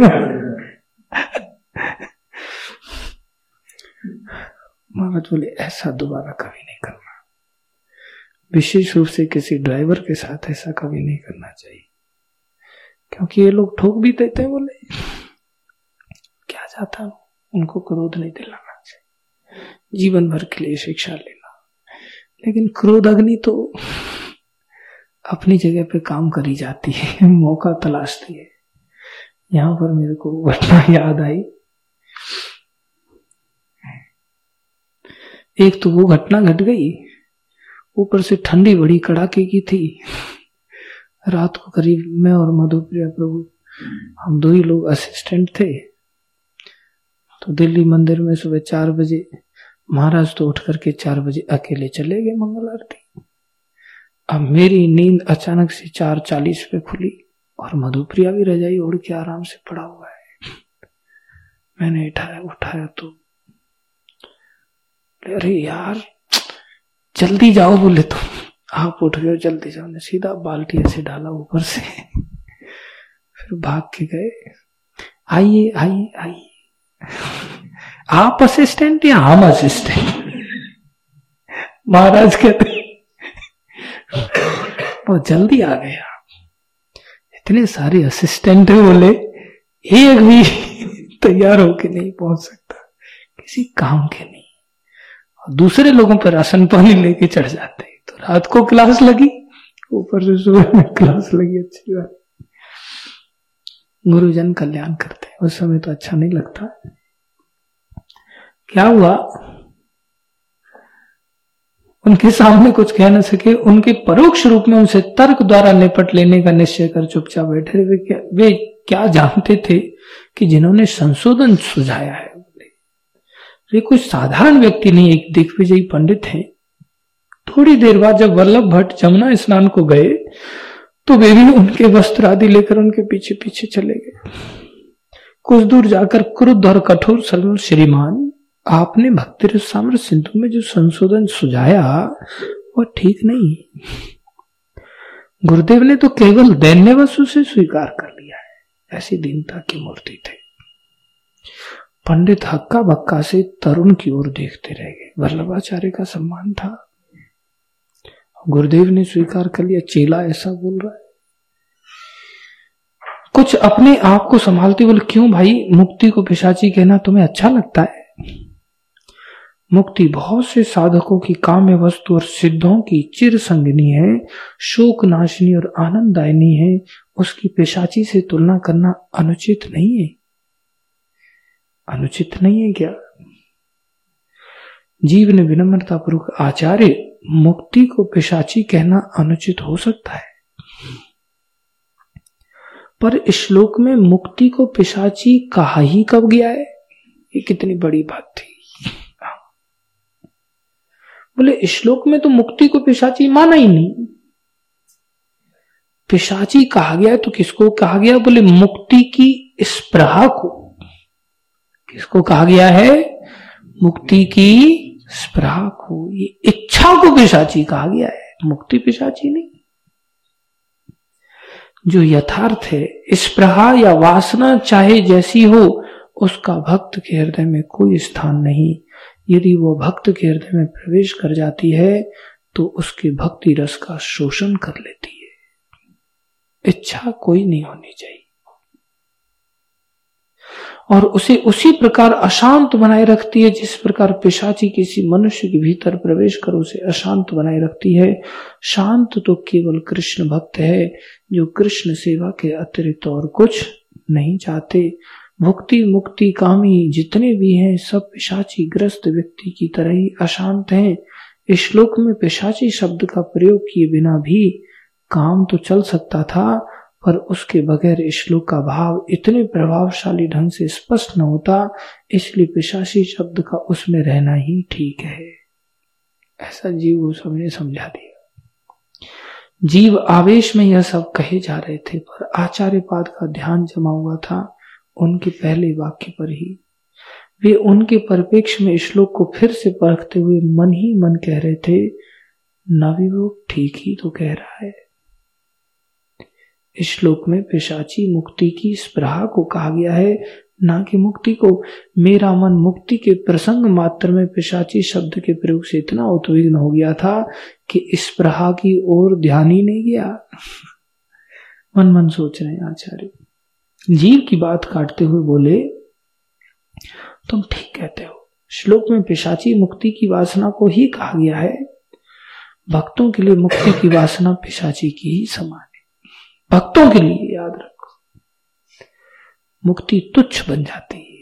महाराज बोले ऐसा दोबारा कभी नहीं करना, विशेष रूप से किसी ड्राइवर के साथ ऐसा कभी नहीं करना चाहिए, क्योंकि ये लोग ठोक भी देते हैं। बोले क्या जाता, उनको क्रोध नहीं दिलाना चाहिए, जीवन भर के लिए शिक्षा लेना। लेकिन क्रोध अग्नि तो अपनी जगह पे काम करी जाती है, मौका तलाशती है। यहां पर मेरे को घटना याद आई। एक तो वो घटना घट गई, ऊपर से ठंडी बड़ी कड़ाके की थी। रात को करीब मैं और मधुप्रिया प्रभु हम दो ही लोग असिस्टेंट थे। तो दिल्ली मंदिर में सुबह 4 बजे महाराज तो उठ करके 4 बजे अकेले चले गए मंगल आरती। अब मेरी नींद अचानक से 4:40 पे खुली और मधुप्रिया भी रजाई ओढ़ के आराम से पड़ा हुआ है। मैंने उठाया तो अरे यार जल्दी जाओ। बोले तो आप उठ गए, जल्दी जाओ। ने सीधा बाल्टी ऐसे डाला ऊपर से, फिर भाग के गए। आइए आइए आइए, आप असिस्टेंट या हम असिस्टेंट? महाराज कहते बहुत जल्दी आ गए आप, इतने सारे असिस्टेंट है। बोले एक भी तैयार होके नहीं पहुंच सकता, किसी काम के नहीं। और दूसरे लोगों पर राशन पानी लेके चढ़ जाते। तो रात को क्लास लगी, ऊपर से सुबह में क्लास लगी। अच्छी बात, गुरुजन कल्याण करते हैं। उस समय तो अच्छा नहीं लगता। क्या हुआ, उनके सामने कुछ कह न सके, उनके परोक्ष रूप में उनसे तर्क द्वारा निपट लेने का निश्चय कर चुपचाप बैठे। वे क्या जानते थे कि जिन्होंने संशोधन सुझाया है, वे कोई साधारण व्यक्ति नहीं, एक दिग्विजयी पंडित हैं। थोड़ी देर बाद जब वल्लभ भट्ट जमुना स्नान को गए तो वे भी उनके वस्त्र आदि लेकर उनके पीछे पीछे चले गए। कुछ दूर जाकर क्रुद्ध और कठोर सलमान, श्रीमान आपने भक्ति रस साम्र सिंधु में जो संशोधन सुझाया वह ठीक नहीं। गुरुदेव ने तो केवल दैन्यवश उसे स्वीकार कर लिया है। ऐसी दीनता की मूर्ति थे। पंडित हक्का बक्का से तरुण की ओर देखते रह गए। वल्लभाचार्य का सम्मान था, गुरुदेव ने स्वीकार कर लिया। चेला ऐसा बोल रहा है। कुछ अपने आप को संभालते बोले, क्यों भाई, मुक्ति को पिशाची कहना तुम्हें अच्छा लगता है? मुक्ति बहुत से साधकों की काम्य वस्तु और सिद्धों की चिर संगिनी है, शोक नाशिनी और आनंददायिनी है। उसकी पिशाची से तुलना करना अनुचित नहीं है। अनुचित नहीं है क्या? जीव ने विनम्रता पूर्वक, आचार्य मुक्ति को पिशाची कहना अनुचित हो सकता है, पर इस श्लोक में मुक्ति को पिशाची कहा ही कब गया है? ये कितनी बड़ी बात थी। बोले इस श्लोक में तो मुक्ति को पिशाची माना ही नहीं। पिशाची कहा गया है तो किसको कहा गया? बोले मुक्ति की स्पृहा को। किसको कहा गया है? मुक्ति की स्पृहा को, ये इच्छा को पिशाची कहा गया है, मुक्ति पिशाची नहीं। जो यथार्थ है, स्पृहा या वासना चाहे जैसी हो, उसका भक्त के हृदय में कोई स्थान नहीं। यदि वो भक्त के हृदय में प्रवेश कर जाती है तो उसके भक्ति रस का शोषण कर लेती है। इच्छा कोई नहीं होनी चाहिए और उसे उसी प्रकार अशांत बनाए रखती है जिस प्रकार पिशाची किसी मनुष्य के भीतर प्रवेश कर उसे अशांत बनाए रखती है। शांत तो केवल कृष्ण भक्त है जो कृष्ण सेवा के अतिरिक्त और कुछ नहीं चाहते। भुक्ति मुक्ति कामी जितने भी हैं सब पिशाची ग्रस्त व्यक्ति की तरह ही अशांत हैं। इस श्लोक में पिशाची शब्द का प्रयोग किए बिना भी काम तो चल सकता था, पर उसके बगैर इस श्लोक का भाव इतने प्रभावशाली ढंग से स्पष्ट न होता, इसलिए पिशाची शब्द का उसमें रहना ही ठीक है। ऐसा जीव गोस्वामी ने समझा दिया। जीव आवेश में यह सब कहे जा रहे थे, पर आचार्य पाद का ध्यान जमा हुआ था उनके पहले वाक्य पर ही। वे उनके परिप्रेक्ष्य में श्लोक को फिर से परखते हुए मन ही मन कह रहे थे, नवयुवक ठीक ही तो कह रहा है। इस श्लोक में पिशाची मुक्ति की स्पृहा को कहा गया है, ना कि मुक्ति को। मेरा मन मुक्ति के प्रसंग मात्र में पिशाची शब्द के प्रयोग से इतना उद्विग्न हो गया था कि स्पृहा की ओर ध्यान ही नहीं गया। मन मन सोच रहे हैं आचार्य। जीव की बात काटते हुए बोले, तुम ठीक कहते हो, श्लोक में पिशाची मुक्ति की वासना को ही कहा गया है। भक्तों के लिए मुक्ति की वासना पिशाची की ही समान है। भक्तों के लिए याद रखो, मुक्ति तुच्छ बन जाती है।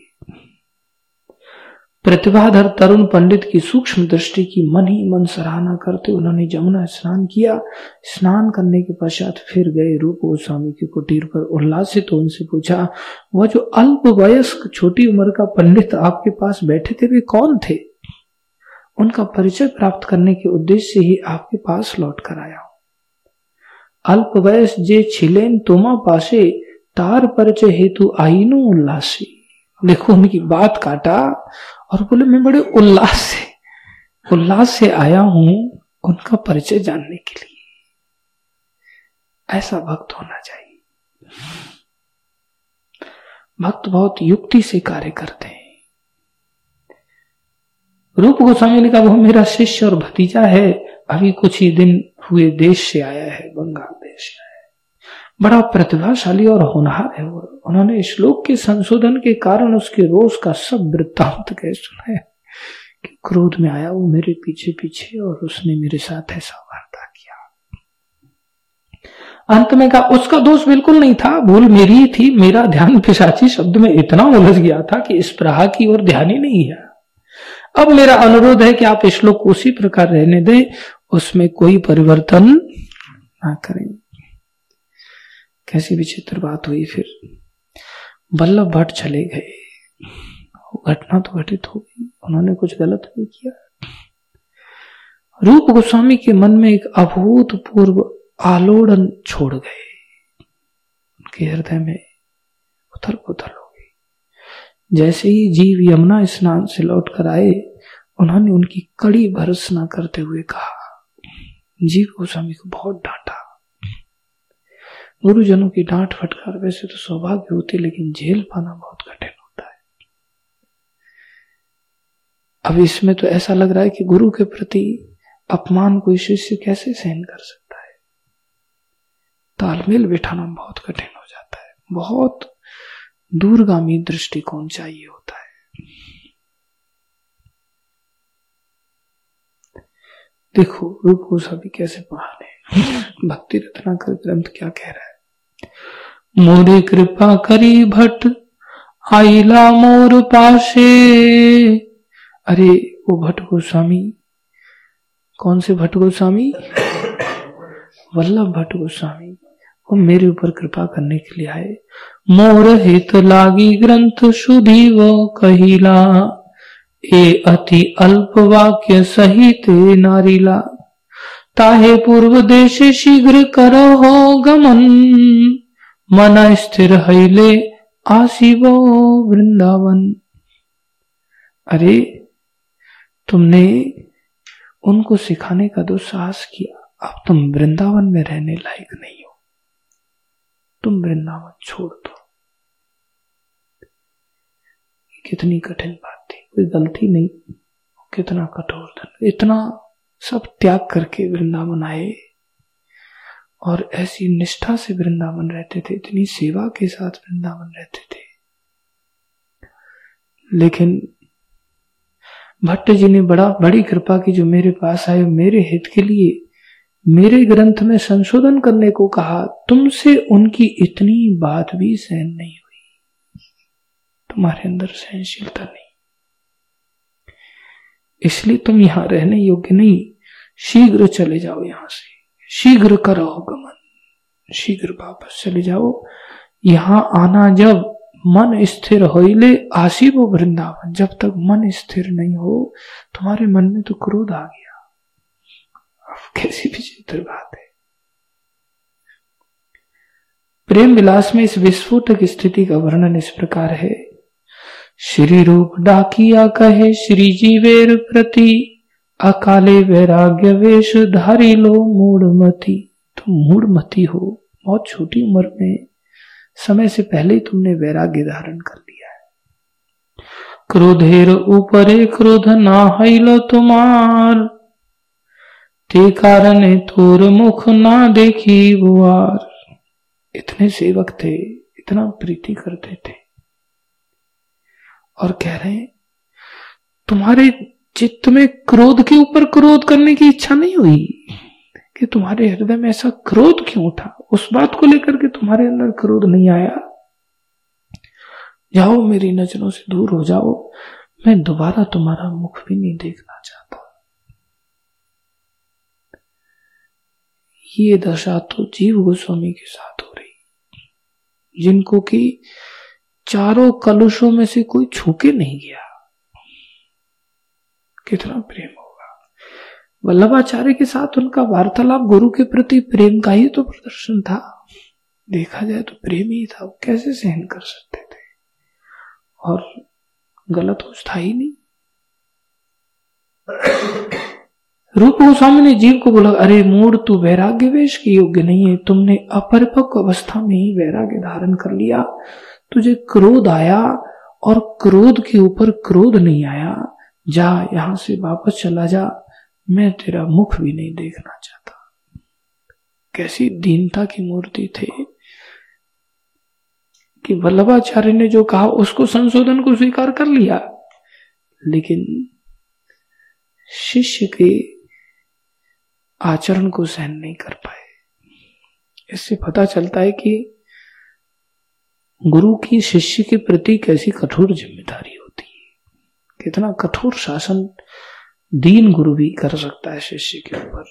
प्रतिभाधर तरुण पंडित की सूक्ष्म दृष्टि की मन ही मन सराहना करते उन्होंने जमुना स्नान किया। स्नान करने के पश्चात फिर गए रूप गोस्वामी के कुटीर पर। उल्लासित तो उनसे पूछा, वह जो अल्प वयस्क छोटी उम्र का पंडित आपके पास बैठे थे वे कौन थे? उनका परिचय प्राप्त करने के उद्देश्य से ही आपके पास लौट कर आया हूं। अल्प वयस जे छिलेन तुमा पासे तार परिचय हेतु आईनो उल्लासी। देखो उनकी बात काटा और बोले मैं बड़े उल्लास से आया हूं उनका परिचय जानने के लिए। ऐसा भक्त होना चाहिए। भक्त बहुत युक्ति से कार्य करते हैं। रूप गोस्वामी ने कहा वो मेरा शिष्य और भतीजा है, अभी कुछ ही दिन हुए देश से आया है, बंगाल देश से आया है, बड़ा प्रतिभाशाली और होनहार है। उन्होंने श्लोक के संशोधन के कारण उसके रोष का सब वृत्तांत कह सुना है कि क्रोध में आया वो मेरे पीछे पीछे और उसने मेरे साथ ऐसा वार्ता किया। अंत में कहा उसका दोष बिल्कुल नहीं था, भूल मेरी ही थी। मेरा ध्यान पिशाची शब्द में इतना उलझ गया था कि इस प्रहा की ओर ध्यान ही नहीं है। अब मेरा अनुरोध है कि आप श्लोक को उसी प्रकार रहने दें, उसमें कोई परिवर्तन ना करें। कैसी विचित्र बात हुई। फिर वल्लभ भट्ट चले गए, घटना तो घटित हो गई। उन्होंने कुछ गलत नहीं किया। रूप गोस्वामी के मन में एक अभूतपूर्व आलोड़न छोड़ गए, उनके हृदय में उथल पुथल हो गई। जैसे ही जीव यमुना स्नान से लौट कर आए, उन्होंने उनकी कड़ी भर्त्सना करते हुए कहा, जीव गोस्वामी को बहुत डांटा। गुरुजनों की डांट फटकार वैसे तो सौभाग्य होती, लेकिन झेल पाना बहुत कठिन होता है। अब इसमें तो ऐसा लग रहा है कि गुरु के प्रति अपमान कोई शिष्य कैसे सहन कर सकता है। तालमेल बिठाना बहुत कठिन हो जाता है, बहुत दूरगामी दृष्टिकोण चाहिए होता है। देखो रूप गोस्वामी कैसे महान है। भक्ति रत्नाकर ग्रंथ क्या कह रहा है, मोरे कृपा करी भट्ट आइला मोर पाशे। अरे वो भट्ट गोस्वामी, कौन से भट्ट गोस्वामी? वल्लभ भट्ट गोस्वामी, वो मेरे ऊपर कृपा करने के लिए आए। मोर हित लागी ग्रंथ सुधी वो कहिला, ए अति अल्प वाक्य सहित नारीला। ताहे पूर्व देश शीघ्र करो हो गमन, मन स्थिर हईले आसीबो वृंदावन। अरे तुमने उनको सिखाने का दुस्साहस किया, अब तुम वृंदावन में रहने लायक नहीं हो, तुम वृंदावन छोड़ दो। कितनी कठिन बात थी, कोई गलती नहीं, कितना कठोर था। इतना सब त्याग करके वृंदावन आए और ऐसी निष्ठा से वृंदावन रहते थे, इतनी सेवा के साथ वृंदावन रहते थे। लेकिन भट्ट जी ने बड़ी कृपा की, जो मेरे पास आए, मेरे हित के लिए मेरे ग्रंथ में संशोधन करने को कहा। तुमसे उनकी इतनी बात भी सहन नहीं हुई, तुम्हारे अंदर सहनशीलता नहीं, इसलिए तुम यहां रहने योग्य नहीं, शीघ्र चले जाओ यहां से, शीघ्र करो गमन, शीघ्र वापस चले जाओ। यहां आना जब मन स्थिर होइले आसीबो वृंदावन, जब तक मन स्थिर नहीं हो, तुम्हारे मन में तो क्रोध आ गया। अब कैसी विचित्र बात है। प्रेम विलास में इस विस्फोटक स्थिति का वर्णन इस प्रकार है, श्री रूप डाकिया कहे श्री जीवेर प्रति, अकाले वैराग्य वेश धारी लो मूढ़मती। तुम मूढ़मती हो, बहुत छोटी उम्र में, समय से पहले ही तुमने वैराग्य धारण कर लिया है। क्रोधेर ऊपरे क्रोध ना हईलो तुम्हार, ते कारण तोर मुख ना देखी बुआर। इतने सेवक थे, इतना प्रीति करते थे, और कह रहे हैं तुम्हारे चित्त में क्रोध के ऊपर क्रोध करने की इच्छा नहीं हुई, कि तुम्हारे हृदय में ऐसा क्रोध क्यों उठा, उस बात को लेकर के तुम्हारे अंदर क्रोध नहीं आया। जाओ, मेरी नजरों से दूर हो जाओ, मैं दोबारा तुम्हारा मुख भी नहीं देखना चाहता। ये दशा तो जीव गोस्वामी के साथ हो रही, जिनको कि चारों कलुषों में से कोई छूके नहीं गया। कितना प्रेम होगा। वल्लभाचार्य के साथ उनका वार्तालाप गुरु के प्रति प्रेम का ही तो प्रदर्शन था, देखा जाए तो प्रेम ही था। वो कैसे सहन कर सकते थे, और गलत कुछ था ही नहीं। रूप गोस्वामी ने जीव को बोला, अरे मूढ़, तू वैराग्य वेश के योग्य नहीं है, तुमने अपरिपक्व अवस्था में ही वैराग्य धारण कर लिया। तुझे क्रोध आया और क्रोध के ऊपर क्रोध नहीं आया, जा यहां से वापस चला जा, मैं तेरा मुख भी नहीं देखना चाहता। कैसी दीनता की मूर्ति थे कि वल्लभाचार्य ने जो कहा उसको, संशोधन को स्वीकार कर लिया, लेकिन शिष्य के आचरण को सहन नहीं कर पाए। इससे पता चलता है कि गुरु की शिष्य के प्रति कैसी कठोर जिम्मेदारी होती है। कितना कठोर शासन दीन गुरु भी कर सकता है शिष्य के ऊपर।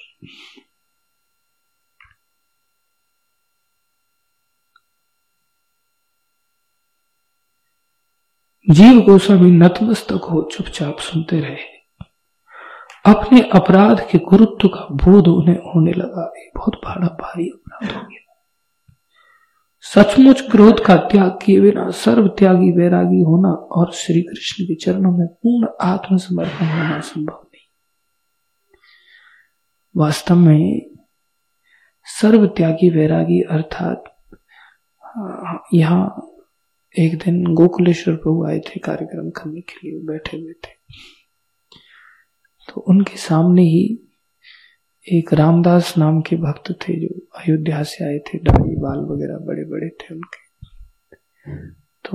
जीव गोस्वामी नतमस्तक हो चुपचाप सुनते रहे। अपने अपराध के गुरुत्व का बोध उन्हें होने लगा। बहुत बड़ा भारी अपराध हो गया। सचमुच क्रोध का त्याग किए बिना सर्व त्यागी वैरागी होना और श्री कृष्ण के चरणों में पूर्ण आत्मसमर्पण होना संभव नहीं। वास्तव में सर्व त्यागी वैरागी अर्थात यहाँ एक दिन गोकुलेश्वर प्रभु आए थे कार्यक्रम करने के लिए, बैठे हुए थे, तो उनके सामने ही एक रामदास नाम के भक्त थे जो अयोध्या से आए थे, दाढ़ी बाल वगैरह बड़े बड़े थे उनके। तो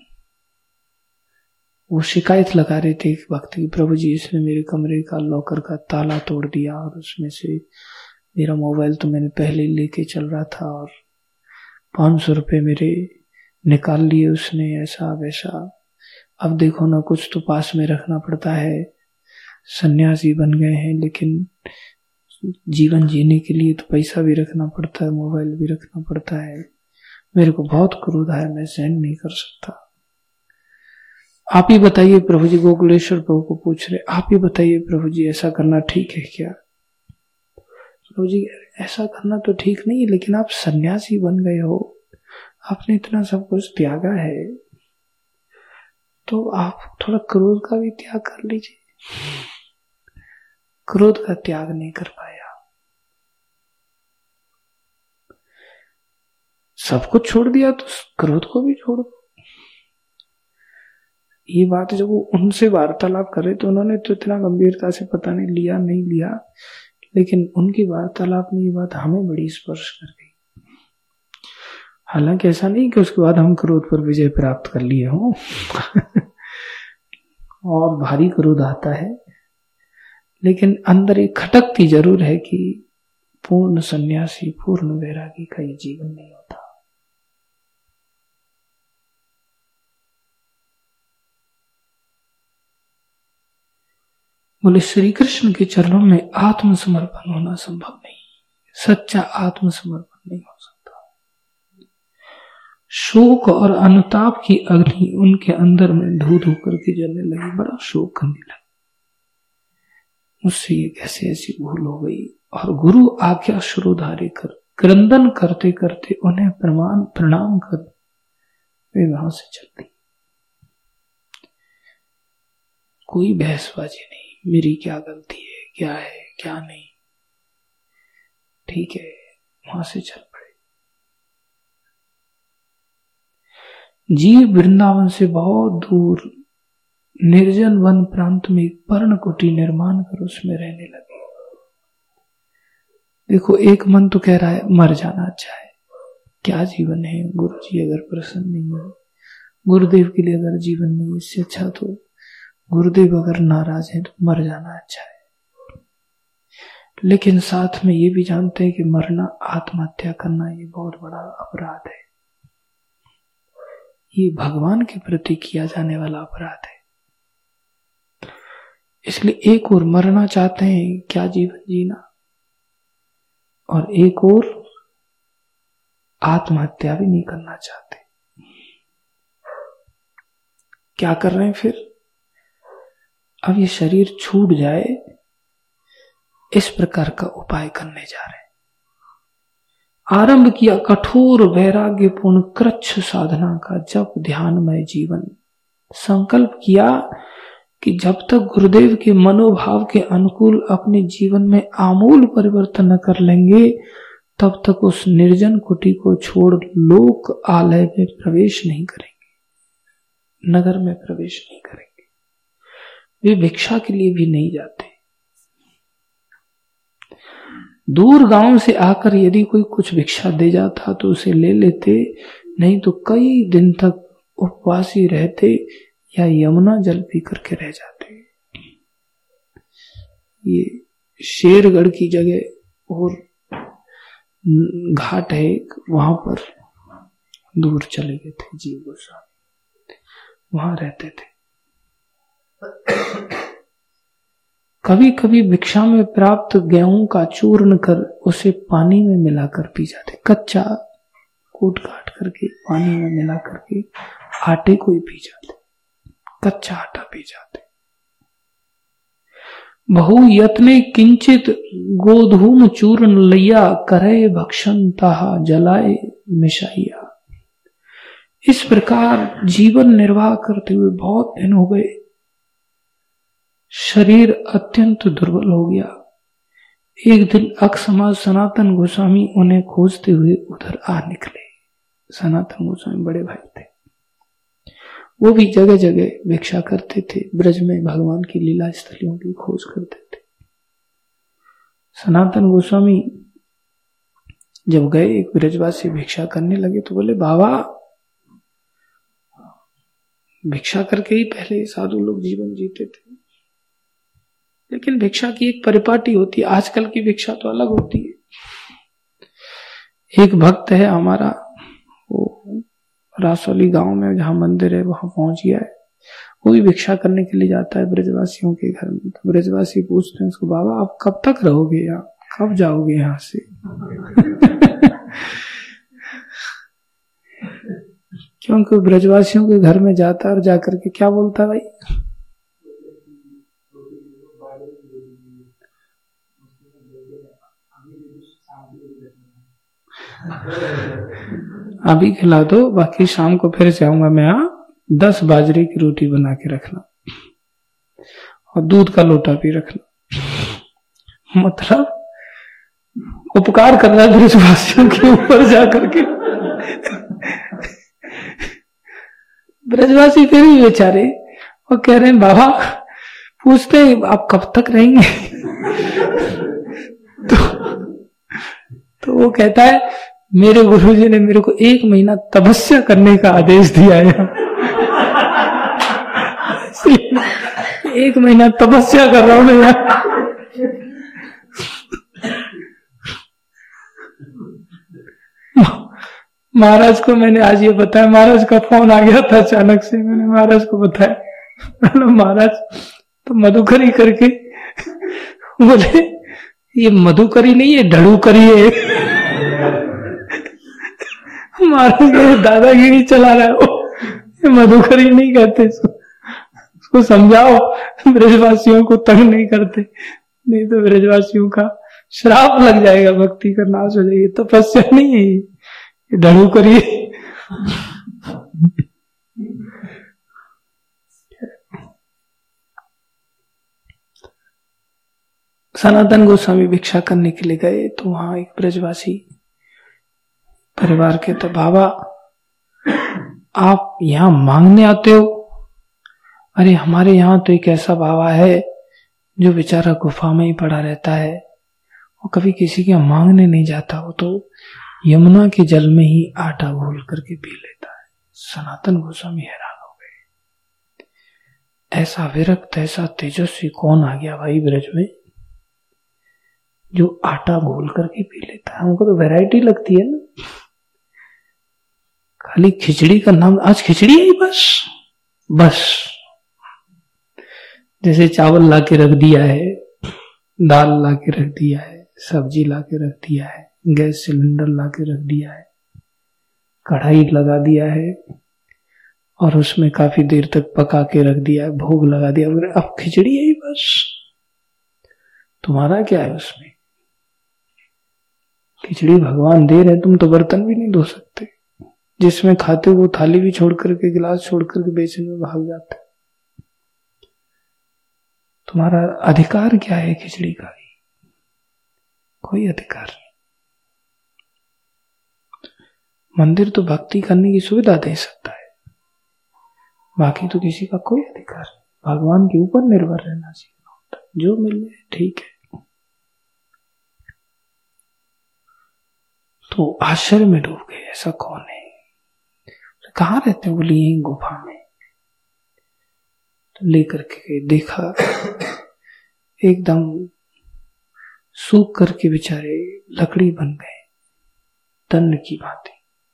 वो शिकायत लगा रहे थे एक भक्त की, प्रभु जी इसने मेरे कमरे का लॉकर का ताला तोड़ दिया और उसमें से मेरा मोबाइल तो मैंने पहले लेके चल रहा था और 500 रुपये मेरे निकाल लिए उसने, ऐसा वैसा। अब देखो ना, कुछ तो पास में रखना पड़ता है, सन्यासी बन गए हैं लेकिन जीवन जीने के लिए तो पैसा भी रखना पड़ता है, मोबाइल भी रखना पड़ता है। मेरे को बहुत क्रोध है, मैं सहन नहीं कर सकता। आप ही बताइए प्रभु जी, गोकुलेश्वर प्रभु को पूछ रहे, आप ही बताइए प्रभु जी ऐसा करना ठीक है क्या? प्रभु जी ऐसा करना तो ठीक नहीं है, लेकिन आप सन्यासी बन गए हो, आपने इतना सब कुछ त्यागा है, तो आप थोड़ा क्रोध का भी त्याग कर लीजिए। क्रोध का त्याग नहीं कर पाया। सब कुछ छोड़ दिया तो क्रोध को भी छोड़ दो। ये बात जब वो उनसे वार्तालाप करे तो उन्होंने तो इतना गंभीरता से पता नहीं लिया नहीं लिया, लेकिन उनकी वार्तालाप में ये बात हमें बड़ी स्पर्श कर गई। हालांकि ऐसा नहीं कि उसके बाद हम क्रोध पर विजय प्राप्त कर लिए हों और भारी क्रोध आता है, लेकिन अंदर एक खटकती जरूर है कि पूर्ण सन्यासी पूर्ण वैरागी का ये जीवन नहीं होता। बोले श्री कृष्ण के चरणों में आत्मसमर्पण होना संभव नहीं, सच्चा आत्मसमर्पण नहीं हो सकता। शोक और अनुताप की अग्नि उनके अंदर में धू धू करके जलने लगी। बड़ा शोक करने लगा, मुझसे ये कैसे ऐसी भूल हो गई। और गुरु आज्ञा शुरुधारे कर क्रंदन करते करते उन्हें प्रणाम कर वे वहां से चल दी। कोई बहसबाजी नहीं, मेरी क्या गलती है, क्या है क्या नहीं, ठीक है, वहां से चल पड़े। जीव वृंदावन से बहुत दूर निर्जन वन प्रांत में एक पर्णकुटी निर्माण कर उसमें रहने लगे। देखो, एक मन तो कह रहा है मर जाना अच्छा है, क्या जीवन है, गुरु जी अगर प्रसन्न नहीं है, गुरुदेव के लिए अगर जीवन नहीं, इससे अच्छा तो गुरुदेव अगर नाराज है तो मर जाना अच्छा है। लेकिन साथ में ये भी जानते हैं कि मरना, आत्महत्या करना ये बहुत बड़ा अपराध है, ये भगवान के प्रति किया जाने वाला अपराध है। इसलिए एक और मरना चाहते हैं, क्या जीवन जीना, और एक और आत्महत्या भी नहीं करना चाहते। क्या कर रहे हैं फिर? अब ये शरीर छूट जाए इस प्रकार का उपाय करने जा रहे हैं। आरंभ किया कठोर वैराग्यपूर्ण कृच्छ साधना का जप ध्यानमय जीवन। संकल्प किया कि जब तक गुरुदेव के मनोभाव के अनुकूल अपने जीवन में आमूल परिवर्तन न कर लेंगे, तब तक उस निर्जन कुटी को छोड़ लोक आलय में प्रवेश नहीं करेंगे, नगर में प्रवेश नहीं करेंगे, वे भिक्षा के लिए भी नहीं जाते। दूर गांव से आकर यदि कोई कुछ भिक्षा दे जाता तो उसे ले लेते, नहीं तो कई दिन तक उपवासी रहते या यमुना जल पी करके रह जाते। ये शेरगढ़ की जगह और घाट है, वहां पर दूर चले गए थे जीव गोस्वामी, वहां रहते थे। कभी कभी भिक्षा में प्राप्त गेहूं का चूर्ण कर उसे पानी में मिलाकर पी जाते। कच्चा कूट काट करके पानी में मिला करके आटे को ही पी जाते। कच्चा आटा पी जाते। बहु यत्ने किंचित गोधूम चूर्ण लिया, करे भक्षण ताहा जलाए मिशाइया। इस प्रकार जीवन निर्वाह करते हुए बहुत दिन हो गए, शरीर अत्यंत दुर्बल हो गया। एक दिन अकस्मात सनातन गोस्वामी उन्हें खोजते हुए उधर आ निकले। सनातन गोस्वामी बड़े भाई थे, वो भी जगह जगह भिक्षा करते थे, ब्रज में भगवान की लीला स्थलियों की खोज करते थे। सनातन गोस्वामी जब गए, एक ब्रजवासी भिक्षा करने लगे तो बोले, बाबा भिक्षा करके ही पहले साधु लोग जीवन जीते थे, लेकिन भिक्षा की एक परिपाटी होती है, आजकल की भिक्षा तो अलग होती है। एक भक्त है हमारा, वो रासौली गांव में जहां मंदिर है वहां पहुंच गया है, वो भी भिक्षा करने के लिए जाता है ब्रजवासियों के घर में। तो ब्रजवासी पूछते हैं उसको, बाबा आप कब तक रहोगे यहाँ, कब जाओगे यहाँ से? क्योंकि ब्रजवासियों के घर में जाता है और जाकर के क्या बोलता है भाई, अभी खिला दो, बाकी शाम को फिर से आऊंगा मैं, यहाँ 10 बाजरे की रोटी बना के रखना और दूध का लोटा भी रखना। मतलब उपकार कर रहा है ब्रजवासियों के ऊपर जाकर के। ब्रजवासी फिर भी बेचारे वो कह रहे हैं, बाबा पूछते हैं आप कब तक रहेंगे? तो वो कहता है, मेरे गुरुजी ने मेरे को 1 महीना तपस्या करने का आदेश दिया है, 1 महीना तपस्या कर रहा हूं मैं यहाँ। महाराज को मैंने आज ये बताया, महाराज का फोन आ गया था अचानक से, मैंने महाराज को बताया, महाराज तो मधुकरी करके, बोले ये मधुकरी नहीं है, ढड़ूकरी है। महाराज दादागिरी चला रहा है वो, ये मधुकरी नहीं कहते उसको समझाओ, ब्रजवासियों को तंग नहीं करते, नहीं तो ब्रजवासियों का श्राप लग जाएगा, भक्ति का नाश हो जाएगी। तपस्या नहीं है ये ढड़ू करिए। सनातन गोस्वामी भिक्षा करने के लिए गए तो वहां एक ब्रजवासी परिवार के, तो बाबा आप यहाँ मांगने आते हो? अरे हमारे यहाँ तो एक ऐसा बाबा है जो बेचारा गुफा में ही पड़ा रहता है, वो कभी किसी के मांगने नहीं जाता, वो तो यमुना के जल में ही आटा घोल करके पी लेता है। सनातन गोस्वामी हैरान हो गए, ऐसा विरक्त ऐसा तेजस्वी कौन आ गया भाई ब्रज में जो आटा घोल करके पी लेता है? हमको तो वैरायटी लगती है ना, खाली खिचड़ी का नाम, आज खिचड़ी है बस जैसे चावल ला के रख दिया है, दाल ला के रख दिया है, सब्जी ला के रख दिया है, गैस सिलेंडर ला के रख दिया है, कढ़ाई लगा दिया है और उसमें काफी देर तक पका के रख दिया है, भोग लगा दिया, अब खिचड़ी है ही बस। तुम्हारा क्या है उसमें? खिचड़ी भगवान दे रहे, तुम तो बर्तन भी नहीं धो सकते, जिसमें खाते हो वो थाली भी छोड़ करके, गिलास छोड़ करके बेसिन में भाग जाते। तुम्हारा अधिकार क्या है खिचड़ी का? कोई अधिकार नहीं। मंदिर तो भक्ति करने की सुविधा दे सकता है, बाकी तो किसी का कोई अधिकार नहीं। भगवान के ऊपर निर्भर रहना सीखना होता है, जो मिल जाए ठीक है। तो आश्चर्य में डूब गए, ऐसा कौन है? कहाँ रहते हैं? बोले यही गुफा में। तो लेकर के देखा, एकदम सूख करके बेचारे लकड़ी बन गए, तन्न की भांति।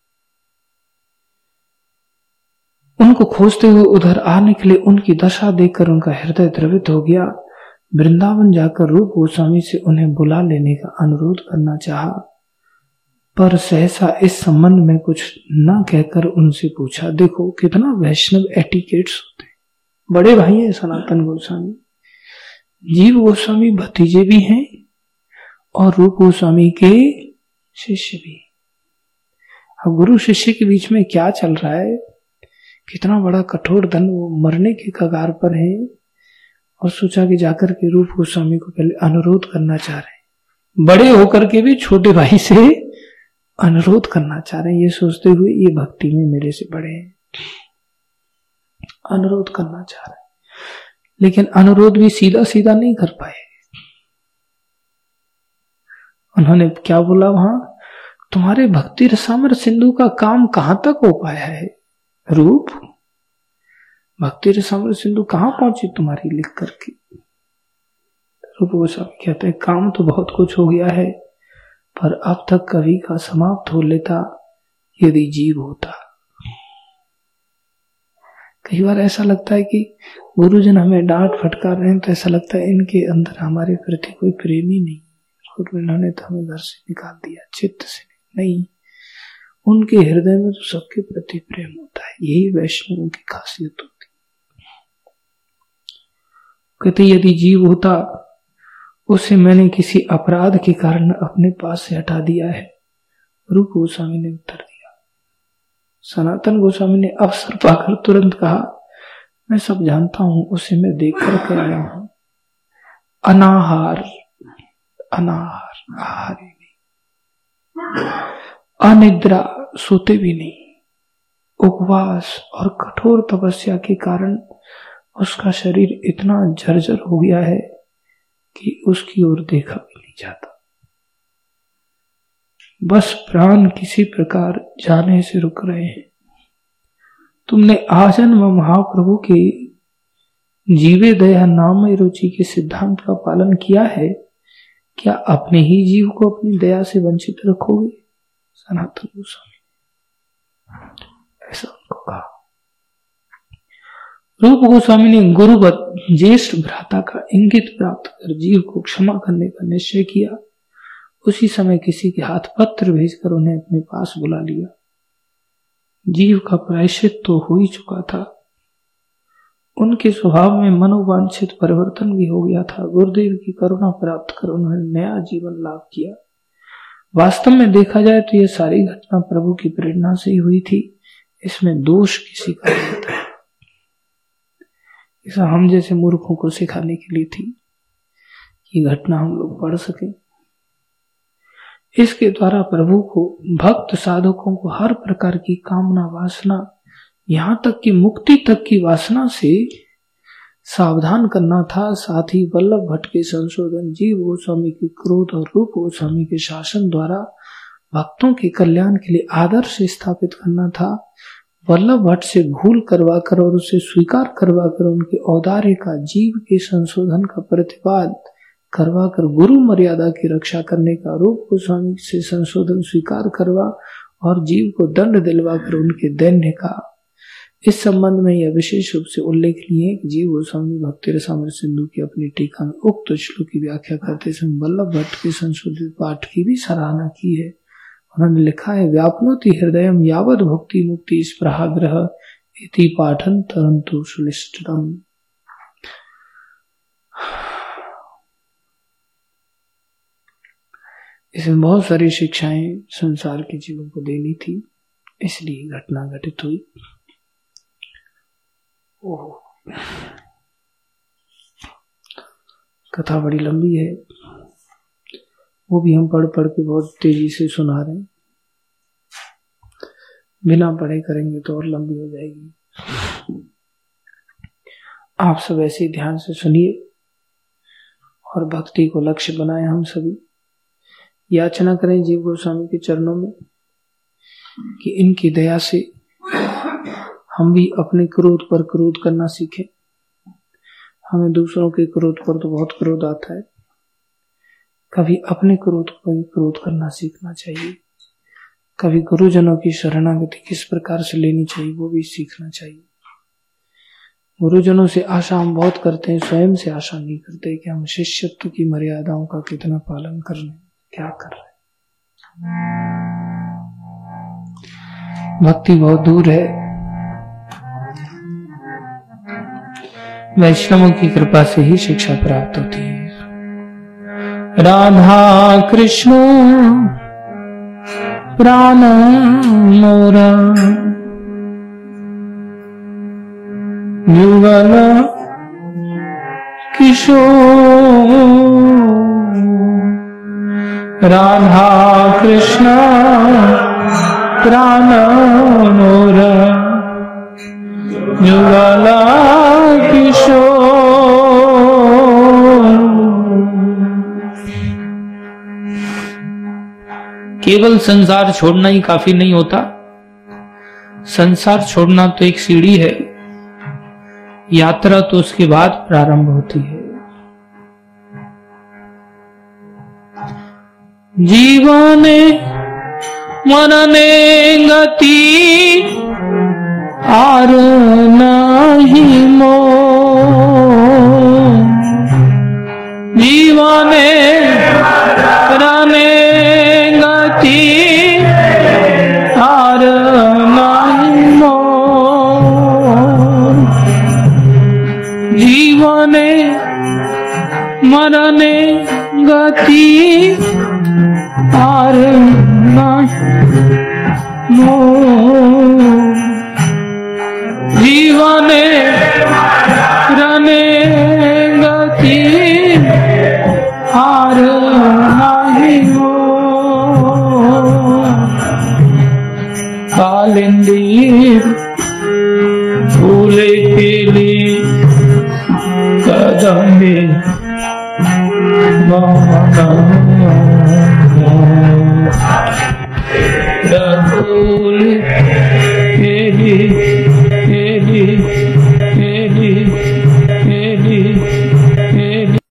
उनको खोजते हुए उधर आने के लिए उनकी दशा देखकर उनका हृदय द्रवित हो गया। वृंदावन जाकर रूप गोस्वामी से उन्हें बुला लेने का अनुरोध करना चाहा, पर सहसा इस संबंध में कुछ न कहकर उनसे पूछा, देखो कितना वैष्णव एटिकेट्स होते हैं। बड़े भाई हैं सनातन गोस्वामी। जीव गोस्वामी भतीजे भी हैं और रूप गोस्वामी के शिष्य भी। अब गुरु शिष्य के बीच में क्या चल रहा है, कितना बड़ा कठोर धन, वो मरने के कगार पर है और सोचा कि जाकर के रूप गोस्वामी को पहले अनुरोध करना चाह रहे हैं, बड़े होकर के भी छोटे भाई से अनुरोध करना चाह रहे हैं, ये सोचते हुए ये भक्ति में मेरे से बड़े हैं, अनुरोध करना चाह रहे हैं। लेकिन अनुरोध भी सीधा सीधा नहीं कर पाए। उन्होंने क्या बोला वहां, तुम्हारे भक्ति रसामर सिंधु का काम कहां तक हो पाया है रूप, भक्ति रसामर सिंधु कहां पहुंची तुम्हारी लिख करके। रूप गोस्वामी कहते हैं काम तो बहुत कुछ हो गया है, पर अब तक कवि का समाप्त हो लेता यदि जीव होता। कई बार ऐसा लगता है कि गुरुजन हमें डांट फटकार रहे हैं तो ऐसा लगता है इनके अंदर हमारे प्रति कोई प्रेम ही नहीं, और इन्होंने तो हमें घर से निकाल दिया, चित्त से नहीं। उनके हृदय में तो सबके प्रति प्रेम होता है, यही वैष्णवों की खासियत होती। कहते यदि जीव होता उसे मैंने किसी अपराध के कारण अपने पास से हटा दिया है। रूप गोस्वामी ने उत्तर दिया। सनातन गोस्वामी ने अवसर पाकर तुरंत कहा, मैं सब जानता हूं, उसे मैं देख कर के आया हूं। अनाहार, अनाहार, आहार ही नहीं, अनिद्रा, सोते भी नहीं, उपवास और कठोर तपस्या के कारण उसका शरीर इतना जर्जर हो गया है कि उसकी ओर देखा भी नहीं जाता। बस प्राण किसी प्रकार जाने से रुक रहे हैं। तुमने आजन्म महाप्रभु के जीवे दया नाम रुचि के सिद्धांत का पालन किया है, क्या अपने ही जीव को अपनी दया से वंचित रखोगे? सनातन गोस्वामी ऐसा उनको कहा। रूप गोस्वामी ने गुरुवत ज्येष्ठ भ्राता का इंगित प्राप्त कर जीव को क्षमा करने का निश्चय किया। उसी समय किसी के हाथ पत्र भेजकर उन्हें अपने पास बुला लिया। जीव का प्रायश्चित तो हो ही चुका था, उनके स्वभाव में मनोवांछित परिवर्तन भी हो गया था। गुरुदेव की करुणा प्राप्त कर उन्होंने नया जीवन लाभ किया। वास्तव में देखा जाए तो यह सारी घटना प्रभु की प्रेरणा से ही हुई थी, इसमें दोष किसी का नहीं था। ऐसा हम जैसे मूर्खों को सिखाने के लिए थी, ये घटना हम लोग पढ़ सके। इसके द्वारा प्रभु को, भक्त साधकों को हर प्रकार की कामना वासना, यहां तक कि मुक्ति तक की वासना से सावधान करना था। साथ ही वल्लभ भट्ट के संशोधन, जीव गोस्वामी के क्रोध और रूप गोस्वामी के शासन द्वारा भक्तों के कल्याण के लिए आदर्श स्थापित करना था। वल्लभ भट्ट से भूल करवाकर और उसे स्वीकार करवाकर उनके औदार्य का, जीव के संशोधन का प्रतिपाद करवाकर गुरु मर्यादा की रक्षा करने का, रूप गोस्वामी से संशोधन स्वीकार करवा और जीव को दंड दिलवाकर उनके दैन्य का। इस संबंध में यह विशेष रूप से उल्लेखनीय है कि जीव गोस्वामी भक्ति रसामृत सिंधु की अपनी टीका में उक्त श्लोक की व्याख्या करते समय वल्लभ भट्ट के संशोधित पाठ की भी सराहना की है। उन्होंने लिखा है, व्याप्नोति हृदयम यावद भक्ति मुक्ति स्पृहाग्रह इति पाठन तरंतु सुलिष्टम। इसमें बहुत सारी शिक्षाएं संसार के जीवन को देनी थी, इसलिए घटना घटित हुई। कथा बड़ी लंबी है, वो भी हम पढ़ पढ़ के बहुत तेजी से सुना रहे हैं। बिना पढ़े करेंगे तो और लंबी हो जाएगी। आप सब ऐसे ध्यान से सुनिए और भक्ति को लक्ष्य बनाए। हम सभी याचना करें जीव गोस्वामी के चरणों में कि इनकी दया से हम भी अपने क्रोध पर क्रोध करना सीखें। हमें दूसरों के क्रोध पर तो बहुत क्रोध आता है, कभी अपने क्रोध पर क्रोध करना सीखना चाहिए। कभी गुरुजनों की शरणागति किस प्रकार से लेनी चाहिए वो भी सीखना चाहिए। गुरुजनों से आशा हम बहुत करते हैं, स्वयं से आशा नहीं करते कि हम शिष्यत्व की मर्यादाओं का कितना पालन कर रहे हैं, क्या कर रहे हैं। भक्ति बहुत दूर है, वैष्णवों की कृपा से ही शिक्षा प्राप्त होती है। राधा कृष्ण प्राण मोरा युगल किशोर। राधा कृष्ण प्राण मोरा युगल किशोर। केवल संसार छोड़ना ही काफी नहीं होता। संसार छोड़ना तो एक सीढ़ी है, यात्रा तो उसके बाद प्रारंभ होती है। जीवने मरने गति आर नहीं मोह। जीवने मरने गति आर नहीं मोह। जीवने मरने गति आर नहीं मोह। जीवने मरने गति आर नहीं मोह। कालिंदी फूले खिली कदम्बे फूल खिली